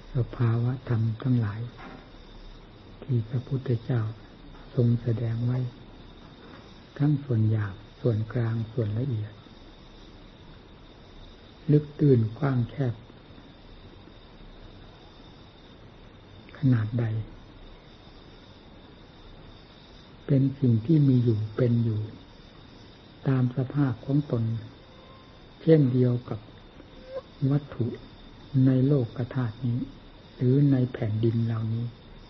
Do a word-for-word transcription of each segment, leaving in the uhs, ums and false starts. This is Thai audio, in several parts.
สภาวะธรรมทั้งหลายที่พระพุทธเจ้าทรงแสดงไว้ทั้งส่วนหยาบส่วนกลางส่วนละเอียดลึกตื้นกว้างแคบขนาดใดเป็นสิ่งที่มีอยู่เป็นอยู่ตามสภาพของตนเช่นเดียวกับวัตถุในโลกธาตุนี้หรือในแผ่นดินเหล่านี้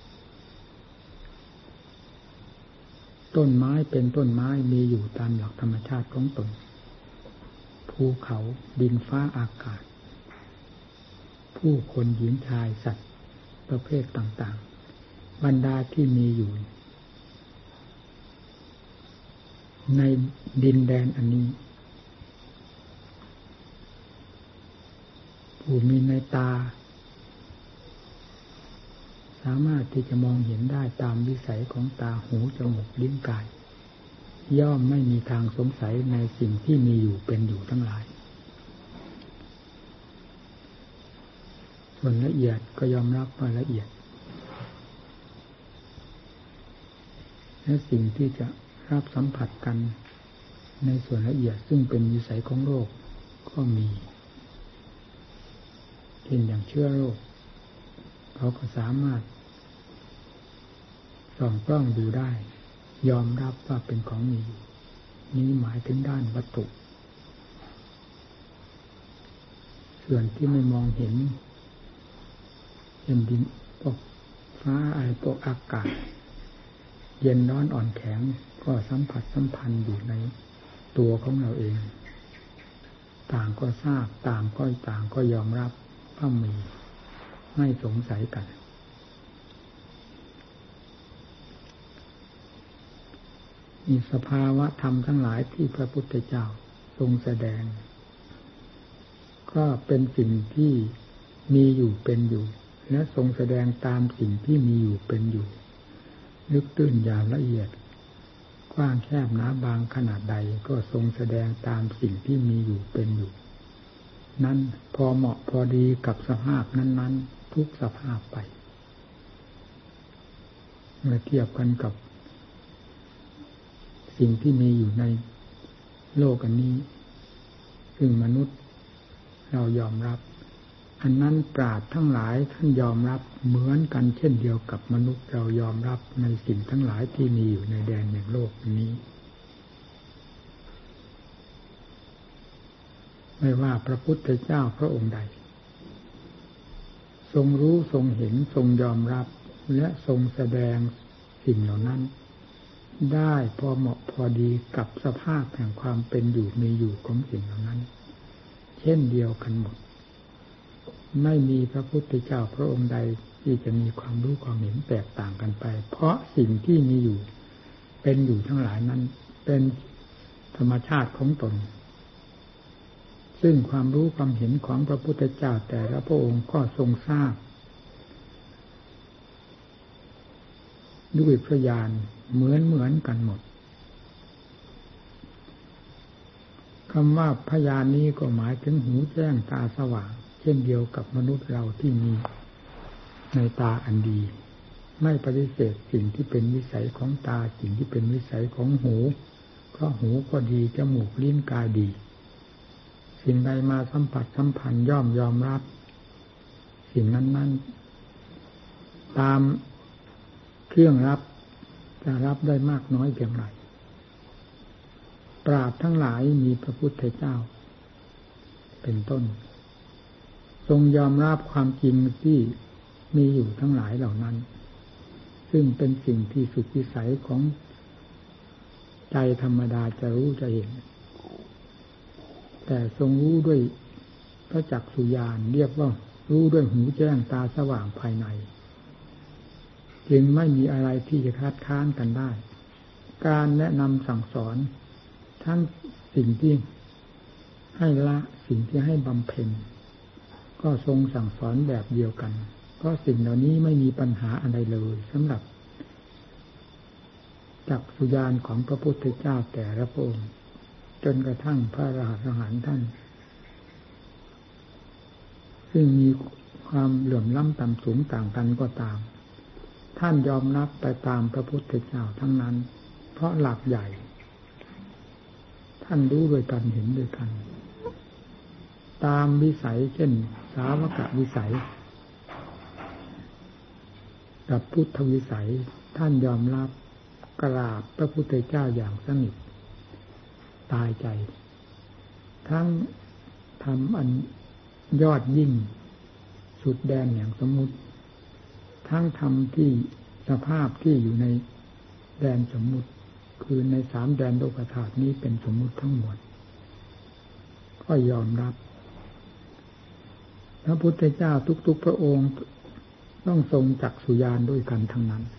ต้นไม้เป็นต้นไม้มีอยู่ตามหลักธรรมชาติของตนภูเขาดินฟ้าอากาศผู้คนหญิงชายสัตว์ประเภทต่างๆบรรดาที่มีอยู่ในดินแดนอันนี้ผู้มีในตาสามารถที่จะมองเห็นได้ตามวิสัยของตาหูจมูกลิ้นกายย่อมไม่มีทางสงสัยในสิ่งที่มีอยู่เป็นอยู่ทั้งหลายส่วนละเอียดก็ยอมรับว่าละเอียดและสิ่งที่จะรับสัมผัสกันในส่วนละเอียดซึ่งเป็นวิสัยของโลกก็มีเช่นอย่างเชื้อโรคเขาก็สามารถส่องกล้องดูได้ยอมรับว่าเป็นของมีอยู่นี้หมายถึงด้านวัตถุส่วนที่ไม่มองเห็นเช่นดินพวกฟ้าอะไรพวกอากาศเย็นร้อนอ่อนแข็งก็สัมผัสสัมพันธ์อยู่ในตัวของเราเองต่างก็ทราบต่างก็ต่างก็ยอมรับว่ามีไม่สงสัยกันมีสภาวะธรรมทั้งหลายที่พระพุทธเจ้าทรงแสดงก็เป็นสิ่งที่มีอยู่เป็นอยู่และทรงแสดงตามสิ่งที่มีอยู่เป็นอยู่ลึกตื้นยาวละเอียดกว้างแคบหนาบางขนาดใดก็ทรงแสดงตามสิ่งที่มีอยู่เป็นอยู่นั้นพอเหมาะพอดีกับสภาพนั้นๆทุกสภาพไปเมื่อเทียบกันกับสิ่งที่มีอยู่ในโลกอันนี้ซึ่งมนุษย์เรายอมรับอันนั้นปราชญ์ทั้งหลายท่านยอมรับเหมือนกันเช่นเดียวกับมนุษย์เรายอมรับในสิ่งทั้งหลายที่มีอยู่ในแดนแห่งโลกนี้ไม่ว่าพระพุทธเจ้าพระองค์ใดทรงรู้ทรงเห็นทรงยอมรับและทรงแสดงสิ่งเหล่านั้นได้พอเหมาะพอดีกับสภาพแห่งความเป็นอยู่มีอยู่ของสิ่งเหล่านั้นเช่นเดียวกันหมดไม่มีพระพุทธเจ้าพระองค์ใดที่จะมีความรู้ความเห็นแตกต่างกันไปเพราะสิ่งที่มีอยู่เป็นอยู่ทั้งหลายนั้นเป็นธรรมชาติของตนซึ่งความรู้ความเห็นของพระพุทธเจ้าแต่ละพระองค์ก็ทรงทราบด้วยพระญาณเหมือนเหมือนกันหมดคำว่าพญาณนี้ก็หมายถึงหูแจ้งตาสว่างเช่นเดียวกับมนุษย์เราที่มีในตาอันดีไม่ปฏิเสธสิ่งที่เป็นวิสัยของตาสิ่งที่เป็นวิสัยของหูเพราะหูก็ดีจมูกลิ้นกายดีสิ่งใดมาสัมผัสสัมพันธ์ย่อมยอมรับสิ่งนั้นๆตามเครื่องรับจะรับได้มากน้อยเพียงไรปราชญ์ทั้งหลายมีพระพุทธเจ้าเป็นต้นทรงยอมรับความจริงที่มีอยู่ทั้งหลายเหล่านั้นซึ่งเป็นสิ่งที่สุดวิสัยของใจธรรมดาจะรู้จะเห็นแต่ทรงรู้ด้วยพระจักษุญาณเรียกว่ารู้ด้วยหูแจ้งตาสว่างภายในจึงไม่มีอะไรที่จะคัดค้านกันได้การแนะนำสั่งสอนทั้งสิ่งที่ให้ละสิ่งที่ให้บำเพ็ญก็ทรงสั่งสอนแบบเดียวกันเพราะสิ่งเหล่านี้ไม่มีปัญหาอะไรเลยสำหรับจักษุญาณของพระพุทธเจ้าแต่ละพระองค์จนกระทั่งพระอรหันต์ท่านซึ่งมีขความเหลื่อมล้ำต่ำสูงต่างกันก็ตามท่านยอมรับไปตามพระพุทธเจ้าทั้งนั้นเพราะหลักใหญ่ท่านรู้ด้วยกันเห็นด้วยกันตามวิสัยเช่นสาวกวิสัยกับพุทธวิสัยท่านยอมรับกราบพระพุทธเจ้าอย่างสนิทตายใจทั้งทำอันยอดยิ่งสุดแดนอย่างสมมุติทั้งทำที่สภาพที่อยู่ในแดนสมมุติคือในสามแดนโลกธาตุนี้เป็นสมมุติทั้งหมดก็ยอมรับพระพุทธเจ้าทุกๆพระองค์ต้องทรงจักษุญาณด้วยกันทั้งนั้น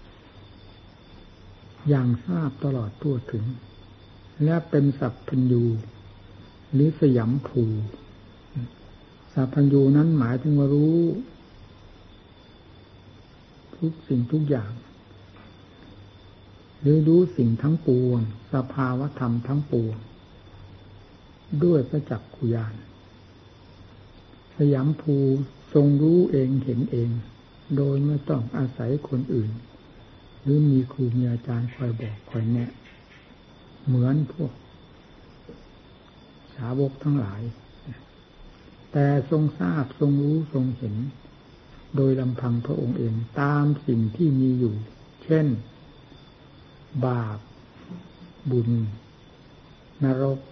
อย่างทราบตลอดทั่วถึงและเป็นสัพพัญญูหรือสยัมภูสัพพัญญูนั้นหมายถึงว่ารู้ทุกสิ่งทุกอย่างหรือรู้สิ่งทั้งปวงสภาวธรรมทั้งปวงด้วยประจักขุญาณสยามภูทรงรู้เองเห็นเองโดยไม่ต้องอาศัยคนอื่นหรือมีครูมีอาจารย์คอยบอกคอยแนะเหมือนพวกสาวกทั้งหลายแต่ทรงทราบทรงรู้ทรงเห็นโดยลำพังพระองค์เองตามสิ่งที่มีอยู่เช่นบาปบุญนรก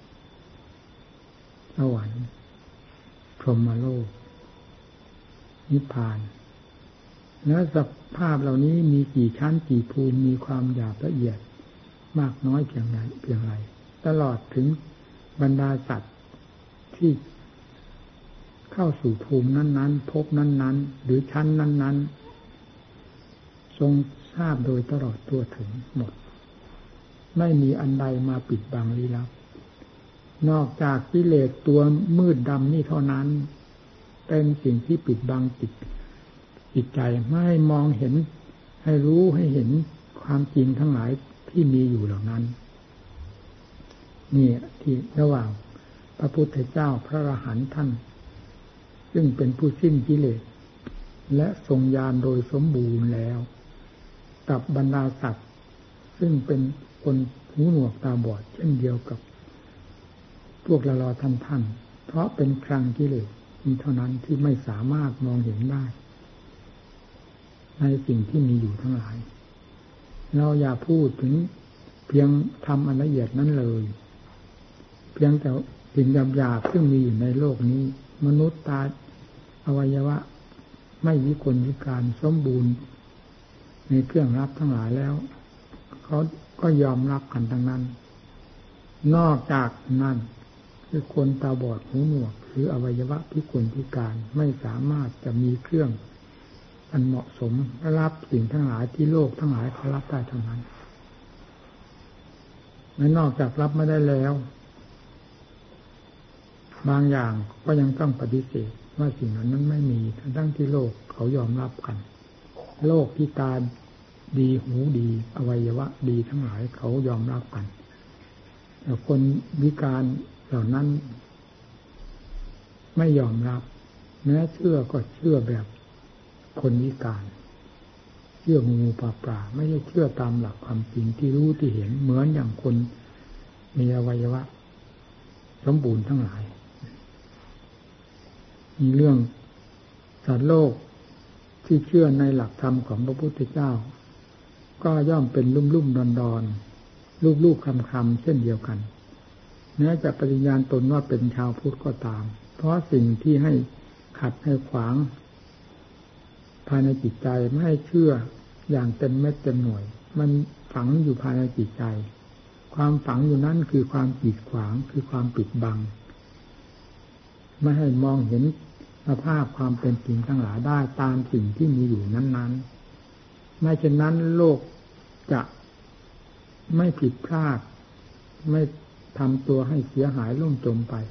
สวรรค์พรหมโลกนิพพานและสภาพเหล่านี้มีกี่ชั้นกี่ภูมิมีความหยาบละเอียดมากน้อยเพียงไรเพียงไรตลอดถึงบรรดาสัตว์ที่เข้าสู่ภูมินั้นๆภพนั้นๆหรือชั้นนั้นๆทรงทราบโดยตลอดทั่วถึงหมดไม่มีอันใดมาปิดบังลี้ลับนอกจากกิเลสตัวมืดดำนี่เท่านั้นเป็นสิ่งที่ปิดบังจิตจิตใจไม่ให้มองเห็นให้รู้ให้เห็นความจริงทั้งหลายที่มีอยู่เหล่านั้นนี่ที่ระหว่างพระพุทธเจ้าพระอรหันต์ท่านซึ่งเป็นผู้สิ้นกิเลสและทรงญาณโดยสมบูรณ์แล้วกับบรรดาสัตว์ซึ่งเป็นคนหูหนวกตาบอดเช่นเดียวกับพวกละลอท่านท่านเพราะเป็นคลังกิเลสมีเท่านั้นที่ไม่สามารถมองเห็นได้ในสิ่งที่มีอยู่ทั้งหลายเราอย่าพูดถึงเพียงทำอันละเอียดนั้นเลยเพียงแต่สิ่งหยาบๆซึ่งมีอยู่ในโลกนี้มนุษย์ตาอวัยวะไม่วิกลวิการสมบูรณ์ในเครื่องรับทั้งหลายแล้วเขาก็ยอมรับกันทั้งนั้นนอกจากนั้นคือคนตาบอดหูหนวกหรืออวัยวะพิกลพิการไม่สามารถจะมีเครื่องอันเหมาะสมรับสิ่งทั้งหลายที่โลกทั้งหลายเขารับได้เท่านั้นและนอกจากรับไม่ได้แล้วบางอย่างก็ยังต้องปฏิเสธว่าสิ่งนั้นนั้นไม่มีทั้งที่โลกเขายอมรับกันโลกที่ตาดีหูดีอวัยวะดีทั้งหลายเขายอมรับกันแต่คนวิการเหล่านั้นไม่ยอมรับแม้เชื่อก็เชื่อแบบคนวิการเชื่องูปลาปลาไม่ได้เชื่อตามหลักความจริงที่รู้ที่เห็นเหมือนอย่างคนมีอวัยวะสมบูรณ์ทั้งหลายมีเรื่องสัตว์โลกที่เชื่อในหลักธรรมของพระพุทธเจ้าก็ย่อมเป็นลุ่มลุ่มดอนดอนลูกลูกคำคำเช่นเดียวกันแม้จะปฏิญาณตนว่าเป็นชาวพุทธก็ตามเพราะสิ่งที่ให้ขัดให้ขวางภายในจิตใจไม่ให้เชื่ออย่างเต็มเม็ดเต็มหน่วยมันฝังอยู่ภายในจิตใจความฝังอยู่นั้นคือความกีดขวางคือความปิดบังไม่ให้มองเห็นสภาพความเป็นจริงทั้งหลายได้ตามสิ่งที่มีอยู่นั้นๆไม่เช่นนั้นโลกจะไม่ผิดพลาดไม่ทำตัวให้เสียหายล่มจมไป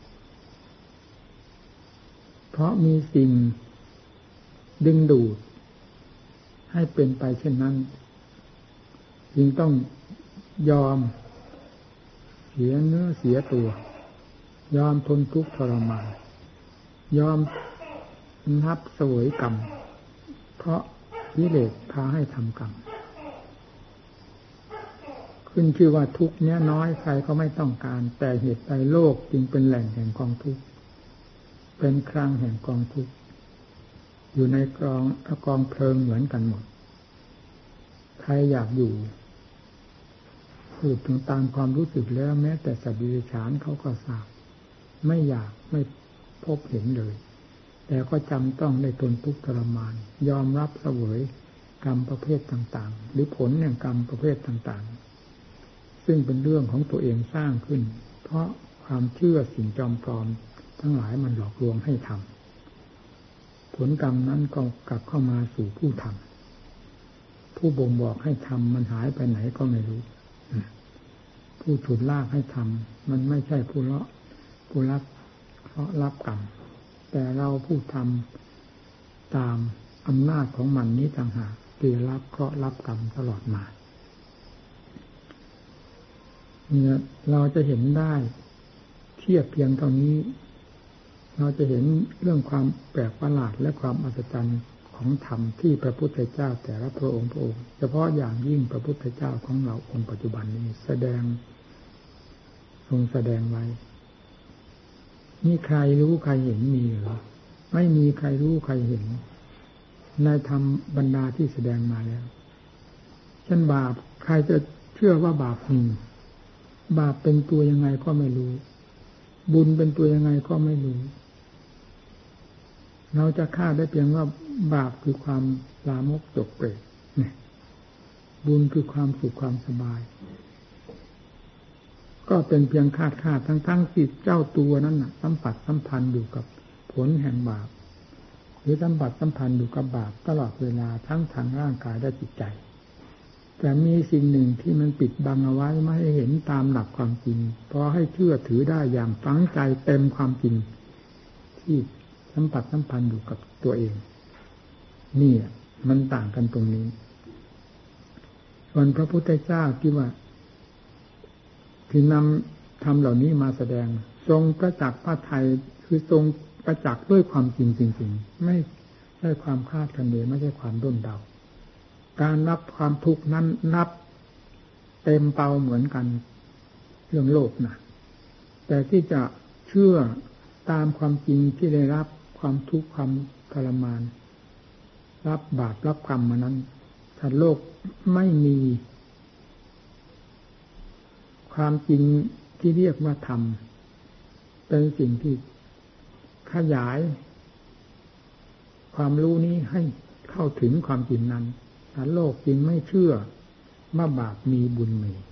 เพราะมีสิ่งดึงดูดให้เป็นไปเช่นนั้นจึงต้องยอมเสียเนื้อเสียตัวยอมทนทุกข์ทรมานยอมนับเสวยกรรมเพราะกิเลสพาให้ทำกรรมขึ้นชื่อว่าทุกข์เนี้ยน้อยใครก็ไม่ต้องการแต่เหตุใดโลกจึงเป็นแหล่งแห่งกองทุกข์เป็นครั้งแห่งกองทุกข์อยู่ในกองกองเพลิงเหมือนกันหมดใครอยากอยู่พูดถึงตามความรู้สึกแล้วแม้แต่สัตว์ดิเรกชันเขาก็ทราบไม่อยากไม่พบเห็นเลยแต่ก็จำต้องได้ทนทุกข์ทรมานยอมรับเสวยกรรมประเภทต่างๆหรือผลแห่งกรรมประเภทต่างๆซึ่งเป็นเรื่องของตัวเองสร้างขึ้นเพราะความเชื่อสิ่งจอมปลอมทั้งหลายมันหลอกลวงให้ทำผลกรรมนั้นก็กลับเข้ามาสู่ผู้ทำผู้บ่งบอกให้ทำมันหายไปไหนก็ไม่รู้ผู้ฉุดลากให้ทำมันไม่ใช่ผู้ละผู้รับเพราะรับกรรมแต่เราผู้ทำตามอำนาจของมันนี้ต่างหากที่รับเคราะห์รับกรรมตลอดมาเนี่ยเราจะเห็นได้เทียบเพียงเท่านี้เราจะเห็นเรื่องความแปลกประหลาดและความอัศจรรย์ของธรรมที่พระพุทธเจ้าแต่ละพระองค์พระองค์เฉพาะอย่างยิ่งพระพุทธเจ้าของเราองค์ปัจจุบันนี้แสดงทรงแสดงไว้นี่ใครรู้ใครเห็นมีหรือไม่มีใครรู้ใครเห็นในธรรมบรรดาที่แสดงมาแล้วเช่นบาปใครจะเชื่อว่าบาปมีบาปเป็นตัวยังไงก็ไม่รู้บุญเป็นตัวยังไงก็ไม่รู้เราจะคาดได้เพียงว่าบาปคือความลามกจกเปรตเนี่ยบุญคือความสุขความสบายก็เป็นเพียงคาดคาดทั้งทั้งจิตเจ้าตัวนั้นน่ะสัมผัสสัมพันธ์อยู่กับผลแห่งบาปหรือสัมผัสสัมพันธ์อยู่กับบาปตลอดเวลาทั้งทางร่างกายและจิตใจแต่มีสิ่งหนึ่งที่มันปิดบังเอาไว้ไม่ให้เห็นตามหลักความจริงพอให้เชื่อถือได้อย่างฝังใจเต็มความจริงที่สัมผัสสัมพันธ์อยู่กับตัวเองนี่มันต่างกันตรงนี้ส่วนพระพุทธเจ้าที่ว่าที่นำธรรมเหล่านี้มาแสดงทรงประจักษ์พระทัยคือทรงประจักษ์ด้วยความจริงจริงๆไม่ใช่ความคาดคะเนไม่ใช่ความด้นเดาการรับความทุกข์นั้นนับเต็มเป่าเหมือนกันเรื่องโลกนะแต่ที่จะเชื่อตามความจริงที่ได้รับความทุกข์ความทรมานรับบาปรับกรรมมานั้นถ้าโลกไม่มีความจริงที่เรียกว่าธรรมเป็นสิ่งที่ขยายความรู้นี้ให้เข้าถึงความจริงนั้นถ้าโลกจริงไม่เชื่อว่าบาปมีบุญมี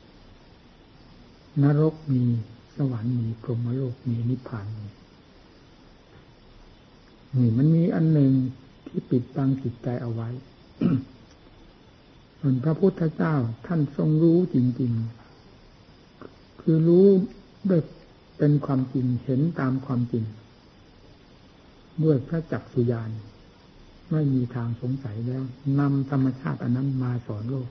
นรกมีสวรรค์มีพรหมโลกมีนิพพานมีนี่มันมีอันหนึ่งที่ปิดบังจิตใจเอาไว้ ส่วนพระพุทธเจ้าท่านทรงรู้จริงๆคือรู้ด้วยเป็นความจริงเห็นตามความจริงด้วยพระจักษุญาณไม่มีทางสงสัยแล้วนำธรรมชาติอันนั้นมาสอนโลก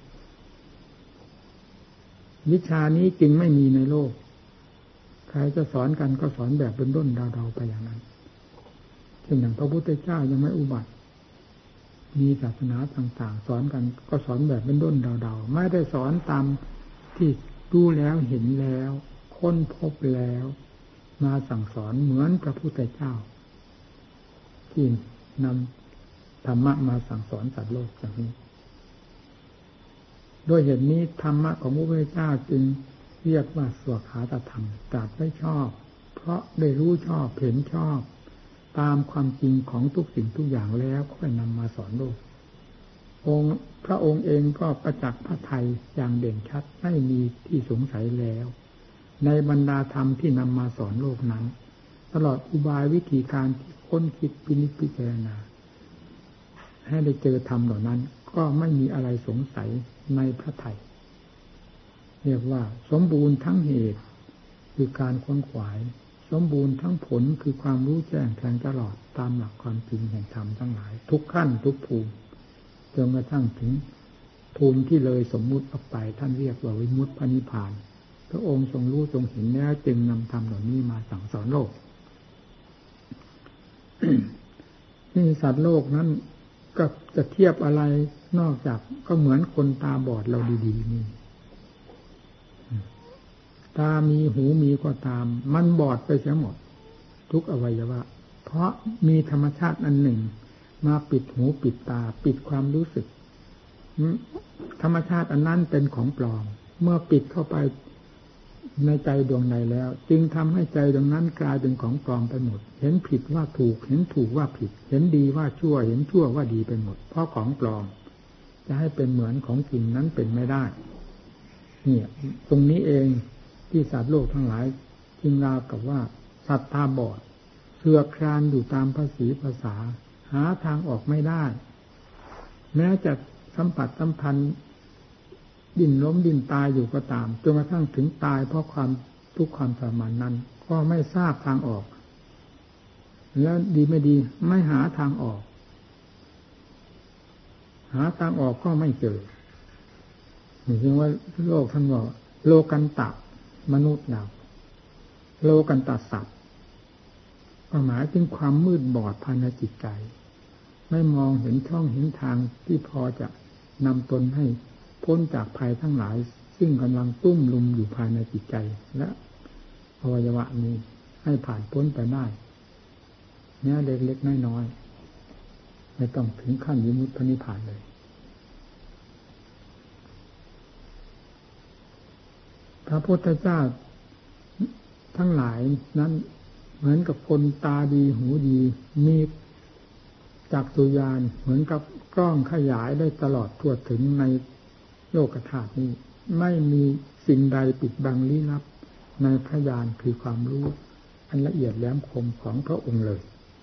วิชานี้จึงไม่มีในโลกใครจะสอนกันก็สอนแบบเป็นด้นเดาๆไปอย่างนั้นเช่นอย่างพระพุทธเจ้ายังไม่อุบัติมีศาสนาต่างๆสอนกันก็สอนแบบเป็นด้นเดาๆไม่ได้สอนตามที่รู้แล้วเห็นแล้วค้นพบแล้วมาสั่งสอนเหมือนพระพุทธเจ้าที่นำธรรมะมาสั่งสอนสัตว์โลกอย่างนี้โดยเหตุนี้ธรรมะของพระพุทธเจ้าจึงเรียกว่าสวขาตธรรมตรัสไว้ชอบเพราะได้รู้ชอบเห็นชอบตามความจริงของทุกสิ่งทุกอย่างแล้วค่อยนำมาสอนโลกองค์พระองค์เองก็ประจักษ์พระทัยอย่างเด่นชัดไม่มีที่สงสัยแล้วในบรรดาธรรมที่นำมาสอนโลกนั้นตลอดอุบายวิธีการที่ค้นคิดพินิจพิจารณาให้ได้เจอธรรมเหล่านั้นก็ไม่มีอะไรสงสัยในพระทัยเรียกว่าสมบูรณ์ทั้งเหตุคือการค้นขวายสมบูรณ์ทั้งผลคือความรู้แจ้งแทงตลอดตามหลักความจริงแห่งธรรมทั้งหลายทุกขั้นทุกภูมิจนกระทั่งถึงภูมิที่เลยสมมุติออกไปท่านเรียกว่าวิมุตติพระนิพพานพระองค์ทรงรู้ทรงเห็นแล้วจึงนำธรรมเหล่านี้มาสั่งสอนโลกนี่สัตว์โลกนั้นก็จะเทียบอะไรนอกจากก็เหมือนคนตาบอดเราดีๆนี่ตามีหูมีก็ตามมันบอดไปเสียหมดทุกอวัยวะเพราะมีธรรมชาติอันหนึ่งมาปิดหูปิดตาปิดความรู้สึกธรรมชาติอันนั้นเป็นของปลอมเมื่อปิดเข้าไปในใจดวงใดแล้วจึงทำให้ใจดวงนั้นกลายเป็นของปลอมไปหมดเห็นผิดว่าถูกเห็นถูกว่าผิดเห็นดีว่าชั่วเห็นชั่วว่าดีไปหมดเพราะของปลอมจะให้เป็นเหมือนของจริงนั้นเป็นไม่ได้เนี่ยตรงนี้เองที่สัตว์โลกทั้งหลายจึงราวกับว่าสัตว์ตาบอดเสือกคลานอยู่ตามภาษีภาษาหาทางออกไม่ได้แม้จะสัมผัสสัมพันธ์ดิ้นล้มดิ้นตายอยู่ก็ตามจนกระทั่งถึงตายเพราะความทุกข์ความทรมานนั้นก็ไม่ทราบทางออกแล้วดีไม่ดีไม่หาทางออกหาทางออกก็ไม่เจอนี่จึงว่าโลกท่านว่าโลกันตะมนุษย์เราโลกันตะสัตว์หมายถึงความมืดบอดภายในจิตใจไม่มองเห็นช่องเห็นทางที่พอจะนำตนให้พ้นจากภัยทั้งหลายซึ่งกำลังตุ้มลุมอยู่ภายในจิตใจและอวัยวะนี้ให้ผ่านพ้นไปได้เนี้ยเล็กๆน้อยๆไม่ต้องถึงขั้นวิมุตตินิพพานเลยพระพุทธเจ้าทั้งหลายนั้นเหมือนกับคนตาดีหูดีมีจักษุญาณเหมือนกับกล้องขยายได้ตลอดทั่วถึงในโลกธาตุนี้ไม่มีสิ่งใดปิดบังลี้ลับในพระญาณคือความรู้อันละเอียดแหลมคมของพระองค์เลย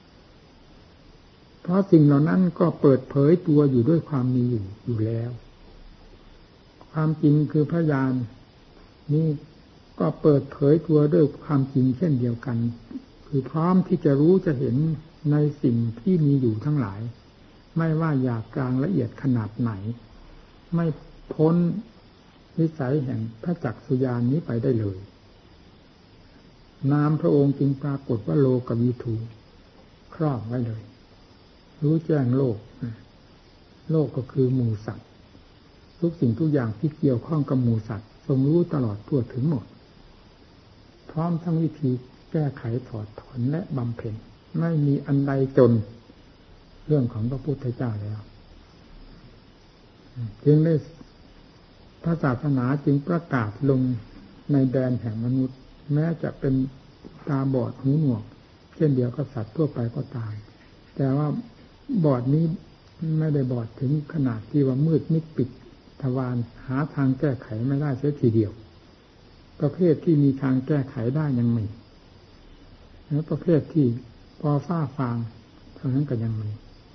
เพราะสิ่งเหล่านั้นก็เปิดเผยตัวอยู่ด้วยความมีอยู่อยู่แล้วความจริงคือพระญาณนี่ก็เปิดเผยตัวด้วยความจริงเช่นเดียวกันคือพร้อมที่จะรู้จะเห็นในสิ่งที่มีอยู่ทั้งหลายไม่ว่าหยาบกลางละเอียดขนาดไหนไม่พ้นวิสัยแห่งพระจักษุญาณนี้ไปได้เลยนามพระองค์จึงปรากฏว่าโลกวิถูครอบไว้เลยรู้แจ้งโลกโลกก็คือหมู่สัตว์ทุกสิ่งทุกอย่างที่เกี่ยวข้องกับหมู่สัตว์ทรงรู้ตลอดทั่วถึงหมดพร้อมทั้งวิธีแก้ไขถอดถอนและบำเพ็ญไม่มีอันใดจนเรื่องของพระพุทธเจ้าแล้วจึงได้พระศาสนาจึงประกาศลงในแดนแห่งมนุษย์แม้จะเป็นตาบอดหูหนวกเช่นเดียวกับสัตว์ทั่วไปก็ตามแต่ว่าบอดนี้ไม่ได้บอดถึงขนาดที่ว่ามืดมิดปิดทวารหาทางแก้ไขไม่ได้เสียทีเดียวประเภทที่มีทางแก้ไขได้ยังมีแล้วประเภทที่พอฟ้าฟางเท่านั้นก็ยังมี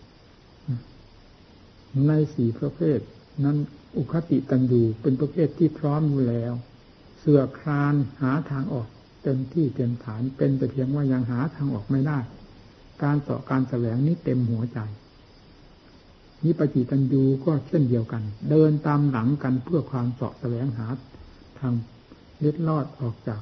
ในสี่ประเภทนั้นอุคติตันยูเป็นประเภทที่พร้อมอยู่แล้วเสือคลานหาทางออกเต็มที่เต็มฐานเป็นแต่เพียงว่ายังหาทางออกไม่ได้การต่อการแสวงนี้เต็มหัวใจนิปจิตันยูก็เช่นเดียวกันเดินตามหลังกันเพื่อความเสาะแสวงหาทางเล็ดลอดออกจาก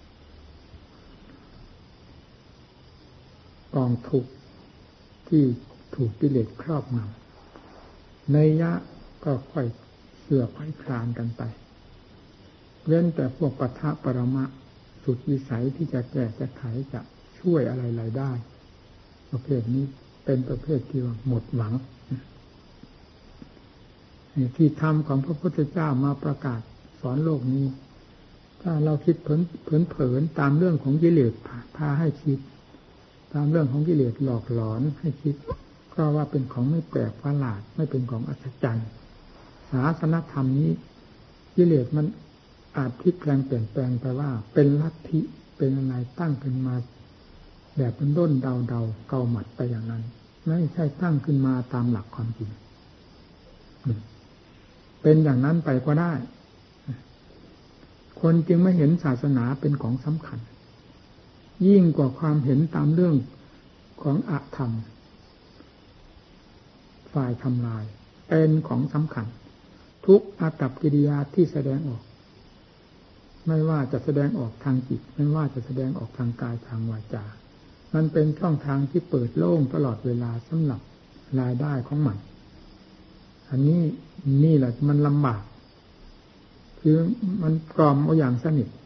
กองทุกข์ที่ถูกกิเลสครอบงำในยะก็ค่อยเสื่อค่อยคลานกันไปเว้นแต่พวกปทะปรมะสุดวิสัยที่จะแก้จะไขจะช่วยอะไรๆได้ประเภทนี้เป็นประเภทที่ว่าหมดหวังที่ธรรมของพระพุทธเจ้ามาประกาศสอนโลกนี้ถ้าเราคิดเผินเผินตามเรื่องของกิเลสพาให้คิดตามเรื่องของกิเลสหลอกหลอนให้คิดก็ว่าเป็นของไม่แปลกประหลาดไม่เป็นของอัศจรรย์ศาสนธรรมนี้กิเลสมันอาจพลิกแปลงเปลี่ยนแปลงไปว่าเป็นลัทธิเป็นอะไรตั้งขึ้นมาแบบเป็นด้นเดาเดาเกาหมัดไปอย่างนั้นไม่ใช่ตั้งขึ้นมาตามหลักความจริงเป็นอย่างนั้นไปก็ได้คนจึงไม่เห็นศาสนาเป็นของสำคัญยิ่งกว่าความเห็นตามเรื่องของอธรรมฝ่ายทำลายเป็นของสำคัญทุกอากัปกิริยาที่แสดงออกไม่ว่าจะแสดงออกทางจิตไม่ว่าจะแสดงออกทางกายทางวาจามันเป็นช่องทางที่เปิดโล่งตลอดเวลาสำหรับรายได้ของมันอันนี้นี่แหละมันลำบากคือมันกล่อมเอาอย่างสนิท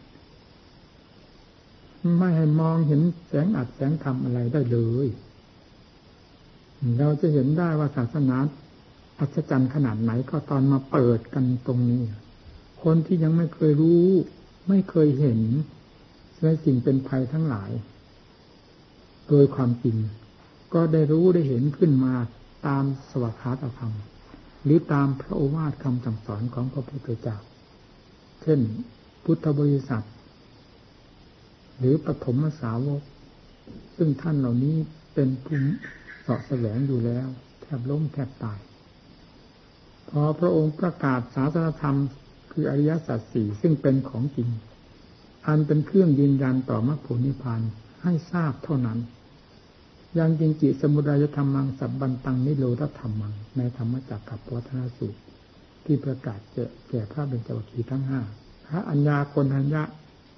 ไม่ให้มองเห็นแสงอัดแสงธรรมอะไรได้เลยเราจะเห็นได้ว่าศาสนาอัศจรรย์ขนาดไหนก็ตอนมาเปิดกันตรงนี้คนที่ยังไม่เคยรู้ไม่เคยเห็นในสิ่งเป็นภัยทั้งหลายโดยความจริงก็ได้รู้ได้เห็นขึ้นมาตามสวากขาตธรรมหรือตามพระโอวาทคำสั่งสอนของพระพุทธเจ้าเช่นพุทธบริษัทหรือปฐมสาวกซึ่งท่านเหล่านี้เป็นผู้เสาะแสวงอยู่แล้วแทบล้มแทบตายพอพระองค์ประกาศศาสนธรรมคืออริยสัจสี่ซึ่งเป็นของจริงอันเป็นเครื่องยืนยันต่อมรรคผลนิพพานให้ทราบเท่านั้นยังจริงจิสมุทัยธรรมังสัพบันตังนิโรธธรรมังในธรรมจักรกับวัฒนสูตรที่ประกาศแก่พระเบญจวัคคีย์ทั้งห้าพระอัญญาโกณทัญญะ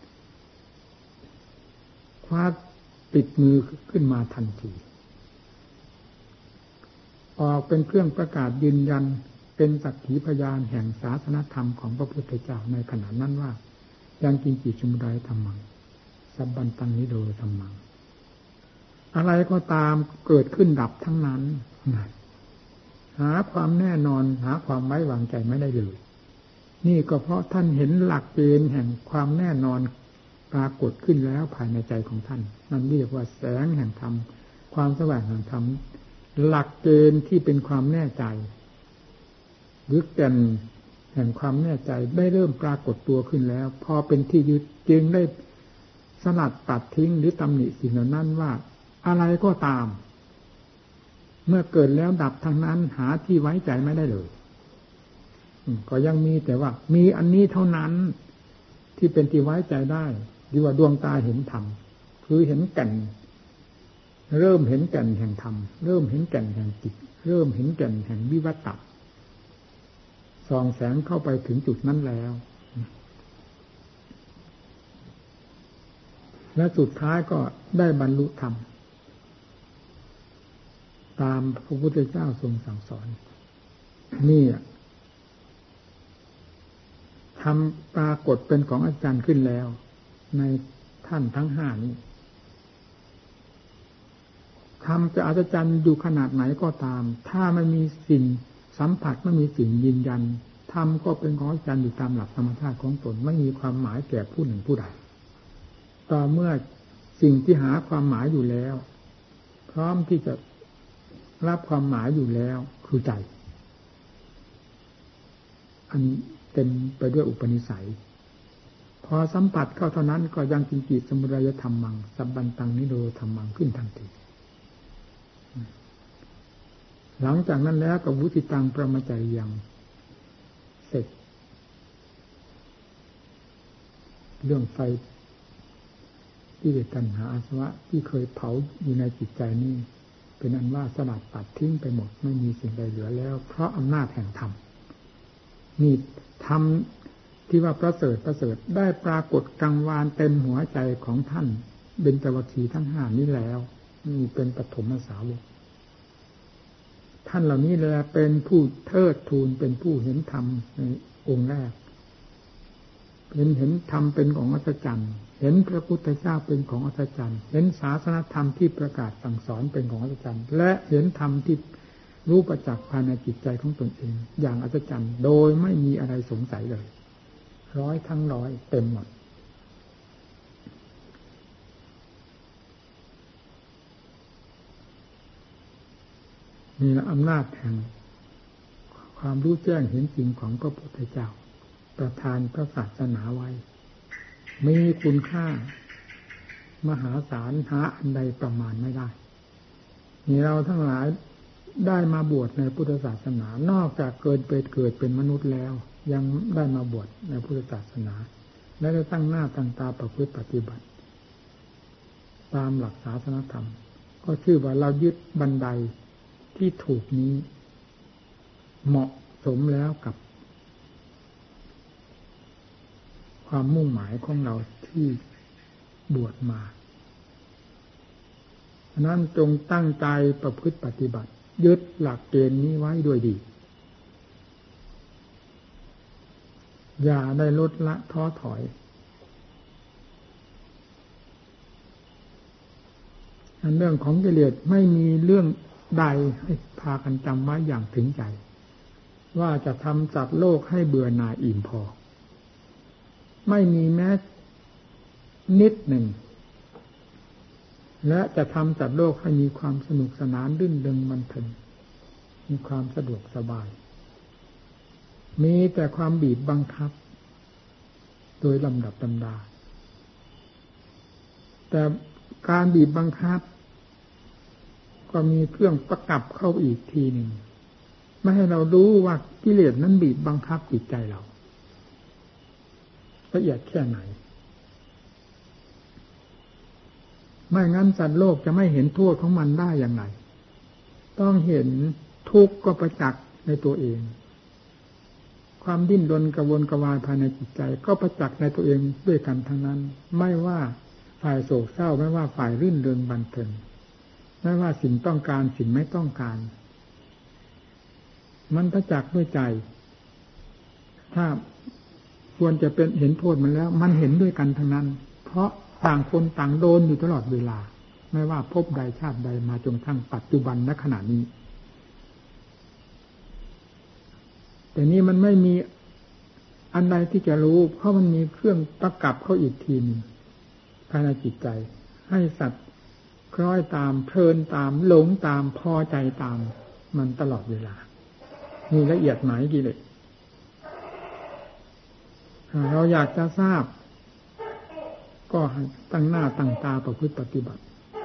คว้าติดมือขึ้นมาทันทีออกเป็นเครื่องประกาศยืนยันเป็นสักขีพยานแห่งศาสนธรรมของพระพุทธเจ้าในขณะนั้นว่ายังกินจิสมุทัยธรรมังสัพบันตังนิโรธธรรมังอะไรก็ตามเกิดขึ้นดับทั้งนั้นหาความแน่นอนหาความไว้วางใจไม่ได้เลยนี่ก็เพราะท่านเห็นหลักเกณฑ์แห่งความแน่นอนปรากฏขึ้นแล้วภายในใจของท่านนั่นเรียกว่าแสงแห่งธรรมความสว่างแห่งธรรมหลักเกณฑ์ที่เป็นความแน่ใจหรือแก่นแห่งความแน่ใจได้เริ่มปรากฏตัวขึ้นแล้วพอเป็นที่ยึดจึงได้สลัดตัดทิ้งหรือตำหนิสิ่งเหล่านั้นว่าอะไรก็ตามเมื่อเกิดแล้วดับทางนั้นหาที่ไว้ใจไม่ได้เลยก็ยังมีแต่ว่ามีอันนี้เท่านั้นที่เป็นที่ไว้ใจได้ดีว่าดวงตาเห็นธรรมคือเห็นแก่นเริ่มเห็นแก่นแห่งธรรมเริ่มเห็นแก่นแห่งจิตเริ่มเห็นแก่นแห่งวิวัตตะส่องแสงเข้าไปถึงจุดนั้นแล้วและสุดท้ายก็ได้บรรลุธรรมตามพระพุทธเจ้าทรงสั่งสอนนี่ทำปรากฏเป็นของอาจารย์ขึ้นแล้วในท่านทั้งห้านี้ทำจะอัศจรรย์อยู่ขนาดไหนก็ตามถ้าไม่มีสิ่งสัมผัสไม่มีสิ่งยืนยันทำก็เป็นของอาจารย์อยู่ตามหลักธรรมชาติของตนไม่มีความหมายแก่ผู้หนึ่งผู้ใดต่อเมื่อสิ่งที่หาความหมายอยู่แล้วพร้อมที่จะรับความหมายอยู่แล้วคือใจอันเต็มไปด้วยอุปนิสัยพอสัมผัสเข้าเท่านั้นก็ยังกินจิสมุทัยธรรมังสัพบันตังนิโรธธรรมังขึ้นทันทีหลังจากนั้นแล้วก็วุฒิตังประมาจาริยังเสร็จเรื่องไฟที่เกิดตัณหาอาสวะที่เคยเผาอยู่ในจิตใจนี่เป็นอันว่าสลัดตัดทิ้งไปหมดไม่มีสิ่งใดเหลือแล้วเพราะอำนาจแห่งธรรมนี่ธรรมที่ว่าประเสริฐประเสริฐได้ปรากฏกังวานเต็มหัวใจของท่านเบญจวัคคีย์ทั้งห้านี้แล้วนี่เป็นปฐมสาวกท่านเหล่านี้แหละเป็นผู้เทิดทูนเป็นผู้เห็นธรรมในองค์แรกเป็นเห็นธรรมเป็นของอัศจรรย์เห็นพระพุทธเจ้าเป็นของอัศจรรย์เห็นศาสนธรรมที่ประกาศสั่งสอนเป็นของอัศจรรย์และเห็นธรรมที่รู้ประจักษ์ภายในจิตใจของตนเองอย่างอัศจรรย์โดยไม่มีอะไรสงสัยเลยร้อยทั้งร้อยเต็มหมดนี่แหละอำนาจแห่งความรู้แจ้งเห็นจริงของพระพุทธเจ้าประทานพระศาสนาไว้มีคุณค่ามหาศาลหาอันใดประมาณไม่ได้นี่เราทั้งหลายได้มาบวชในพุทธศาสนานอกจากเกิดเป็นเกิดเป็นมนุษย์แล้วยังได้มาบวชในพุทธศาสนาและได้ตั้งหน้าตั้งตาประพฤติปฏิบัติตามหลักศาสนธรรมก็ชื่อว่าเรายึดบันไดที่ถูกนี้เหมาะสมแล้วกับความมุ่งหมายของเราที่บวชมาะนั้นจงตั้งใจประพฤติปฏิบัติยึดหลักเกณฑ์นี้ไว้ด้วยดีอย่าได้ลดละท้อถอยอันเรื่องของกิเลสไม่มีเรื่องใดให้พากันจำไว้อย่างถึงใจว่าจะทำจัดโลกให้เบื่อหน่ายอิ่มพอไม่มีแม้นิดหนึ่งและจะทำจัดโลกให้มีความสนุกสนานรื่นเริงบันเทิงมีความสะดวกสบายมีแต่ความบีบบังคับโดยลำดับลำดาแต่การบีบบังคับก็มีเครื่องประกับเข้าอีกทีหนึ่งไม่ให้เรารู้ว่ากิเลสนั้นบีบบังคับจิตใจเราละเอียดแค่ไหนไม่งั้นสัตว์โลกจะไม่เห็นโทษของมันได้อย่างไรต้องเห็นทุกข์ก็ประจักษ์ในตัวเองความดิ้นรนกระวนกระวายภายในจิตใจก็ประจักษ์ในตัวเองด้วยกันทั้งนั้นไม่ว่าฝ่ายโศกเศร้าไม่ว่าฝ่ายรื่นเริงบันเทิงไม่ว่าสิ่งต้องการสิ่งไม่ต้องการมันประจักษ์ด้วยใจถ้าควรจะเป็นเห็นโทษมันแล้วมันเห็นด้วยกันทั้งนั้นเพราะต่างคนต่างโดนอยู่ตลอดเวลาไม่ว่าพบใดชาติใดมาจนทั้งปัจจุบันณขณะนี้แต่นี้มันไม่มีอันใดที่จะรู้เพราะมันมีเครื่องประกับเข้าอีกทีนึงภายในจิตใจให้สัตว์คล้อยตามเพลินตามหลงตามพอใจตามมันตลอดเวลามีละเอียดไหมกิเลสเราอยากจะทราบก็ตั้งหน้าตั้งตาประพฤติปฏิบัติ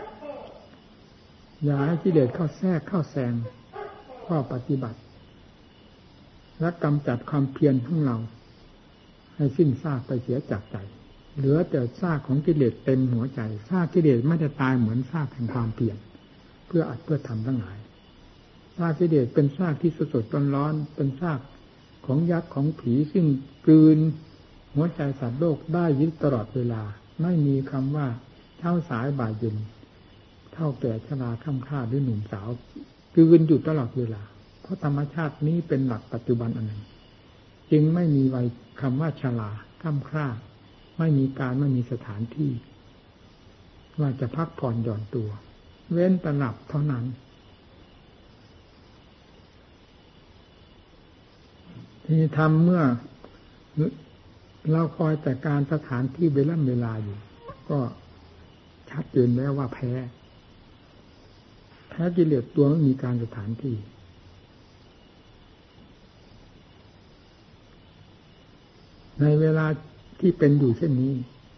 อย่าให้กิเลสเข้าแทรกเข้าแซงข้อปฏิบัติและกำจัดความเพียรของเราให้สิ้นซากไปเสียจากใจเหลือแต่ซากของกิเลสเต็มหัวใจซากกิเลสไม่ได้ตายเหมือนซากแห่งความเพียรเพื่ออัดเพื่อทำทั้งหลายซากกิเลสเป็นซากที่สดๆร้อนๆเป็นซากของยักษ์ของผีซึ่งกลืนหัวใจสัตว์โลกได้ยึดตลอดเวลาไม่มีคำว่าเช้าสายบ่ายเย็นเท่าแก่ชราค่ำค่าหรือหนุ่มสาวกลืนอยู่ตลอดเวลาเพราะธรรมชาตินี้เป็นหลักปัจจุบันอันหนึ่งจึงไม่มีไว้คำว่าชราค่ำค่าไม่มีการไม่มีสถานที่ว่าจะพักผ่อนหย่อนตัวเว้นแต่หลับเท่านั้นที่ทำเมื่อเราคอยแต่การสถานที่เวลาเวลาอยู่ก็ชัดเจนแล้วว่าแพ้แพ้กิเลสตัวไม่มีการสถานที่ในเวลาที่เป็นอยู่เช่นนี้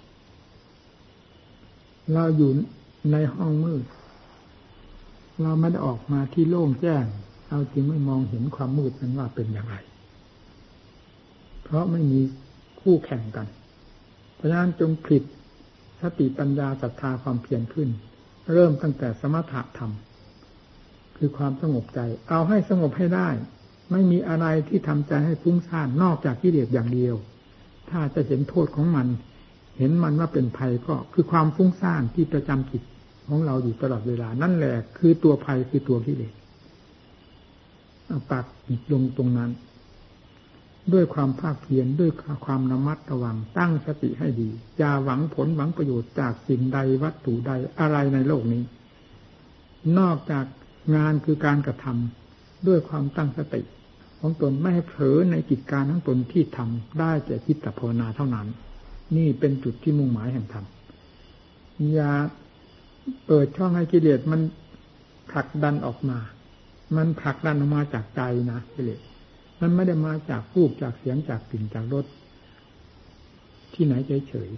เราอยู่ในห้องมืดเราไม่ได้ออกมาที่โล่งแจ้งเราจึงไม่มองเห็นความมืดนั้นว่าเป็นอย่างไรเพราะไม่มีคู่แข่งกันเพราะฉะนั้นจงผลิตสติปัญญาศรัทธาความเพียรขึ้นเริ่มตั้งแต่สมถะธรรมคือความสงบใจเอาให้สงบให้ได้ไม่มีอะไรที่ทำใจให้ฟุ้งซ่านนอกจากกิเลสอย่างเดียวถ้าจะเห็นโทษของมันเห็นมันว่าเป็นภัยก็คือความฟุ้งซ่านที่ประจำจิตของเราอยู่ตลอดเวลานั่นแหละคือตัวภัยคือตัวกิเลสเอาปักจิตลงตรงนั้นด้วยความภาคเพียรด้วยความระมัดระวังตั้งสติให้ดีอย่าหวังผลหวังประโยชน์จากสิ่งใดวัตถุใดอะไรในโลกนี้นอกจากงานคือการกระทำด้วยความตั้งสติของตนไม่ให้เผลอในกิจการทั้งตนที่ทำได้แต่จิตตภาวนาเท่านั้นนี่เป็นจุดที่มุ่งหมายแห่งธรรมอย่าเปิดช่องให้กิเลสมันผลักดันออกมามันผลักดันออกมาจากใจนะกิเลสมันไม่ได้มาจากรูปจากเสียงจากกลิ่นจากรสที่ไหนเฉย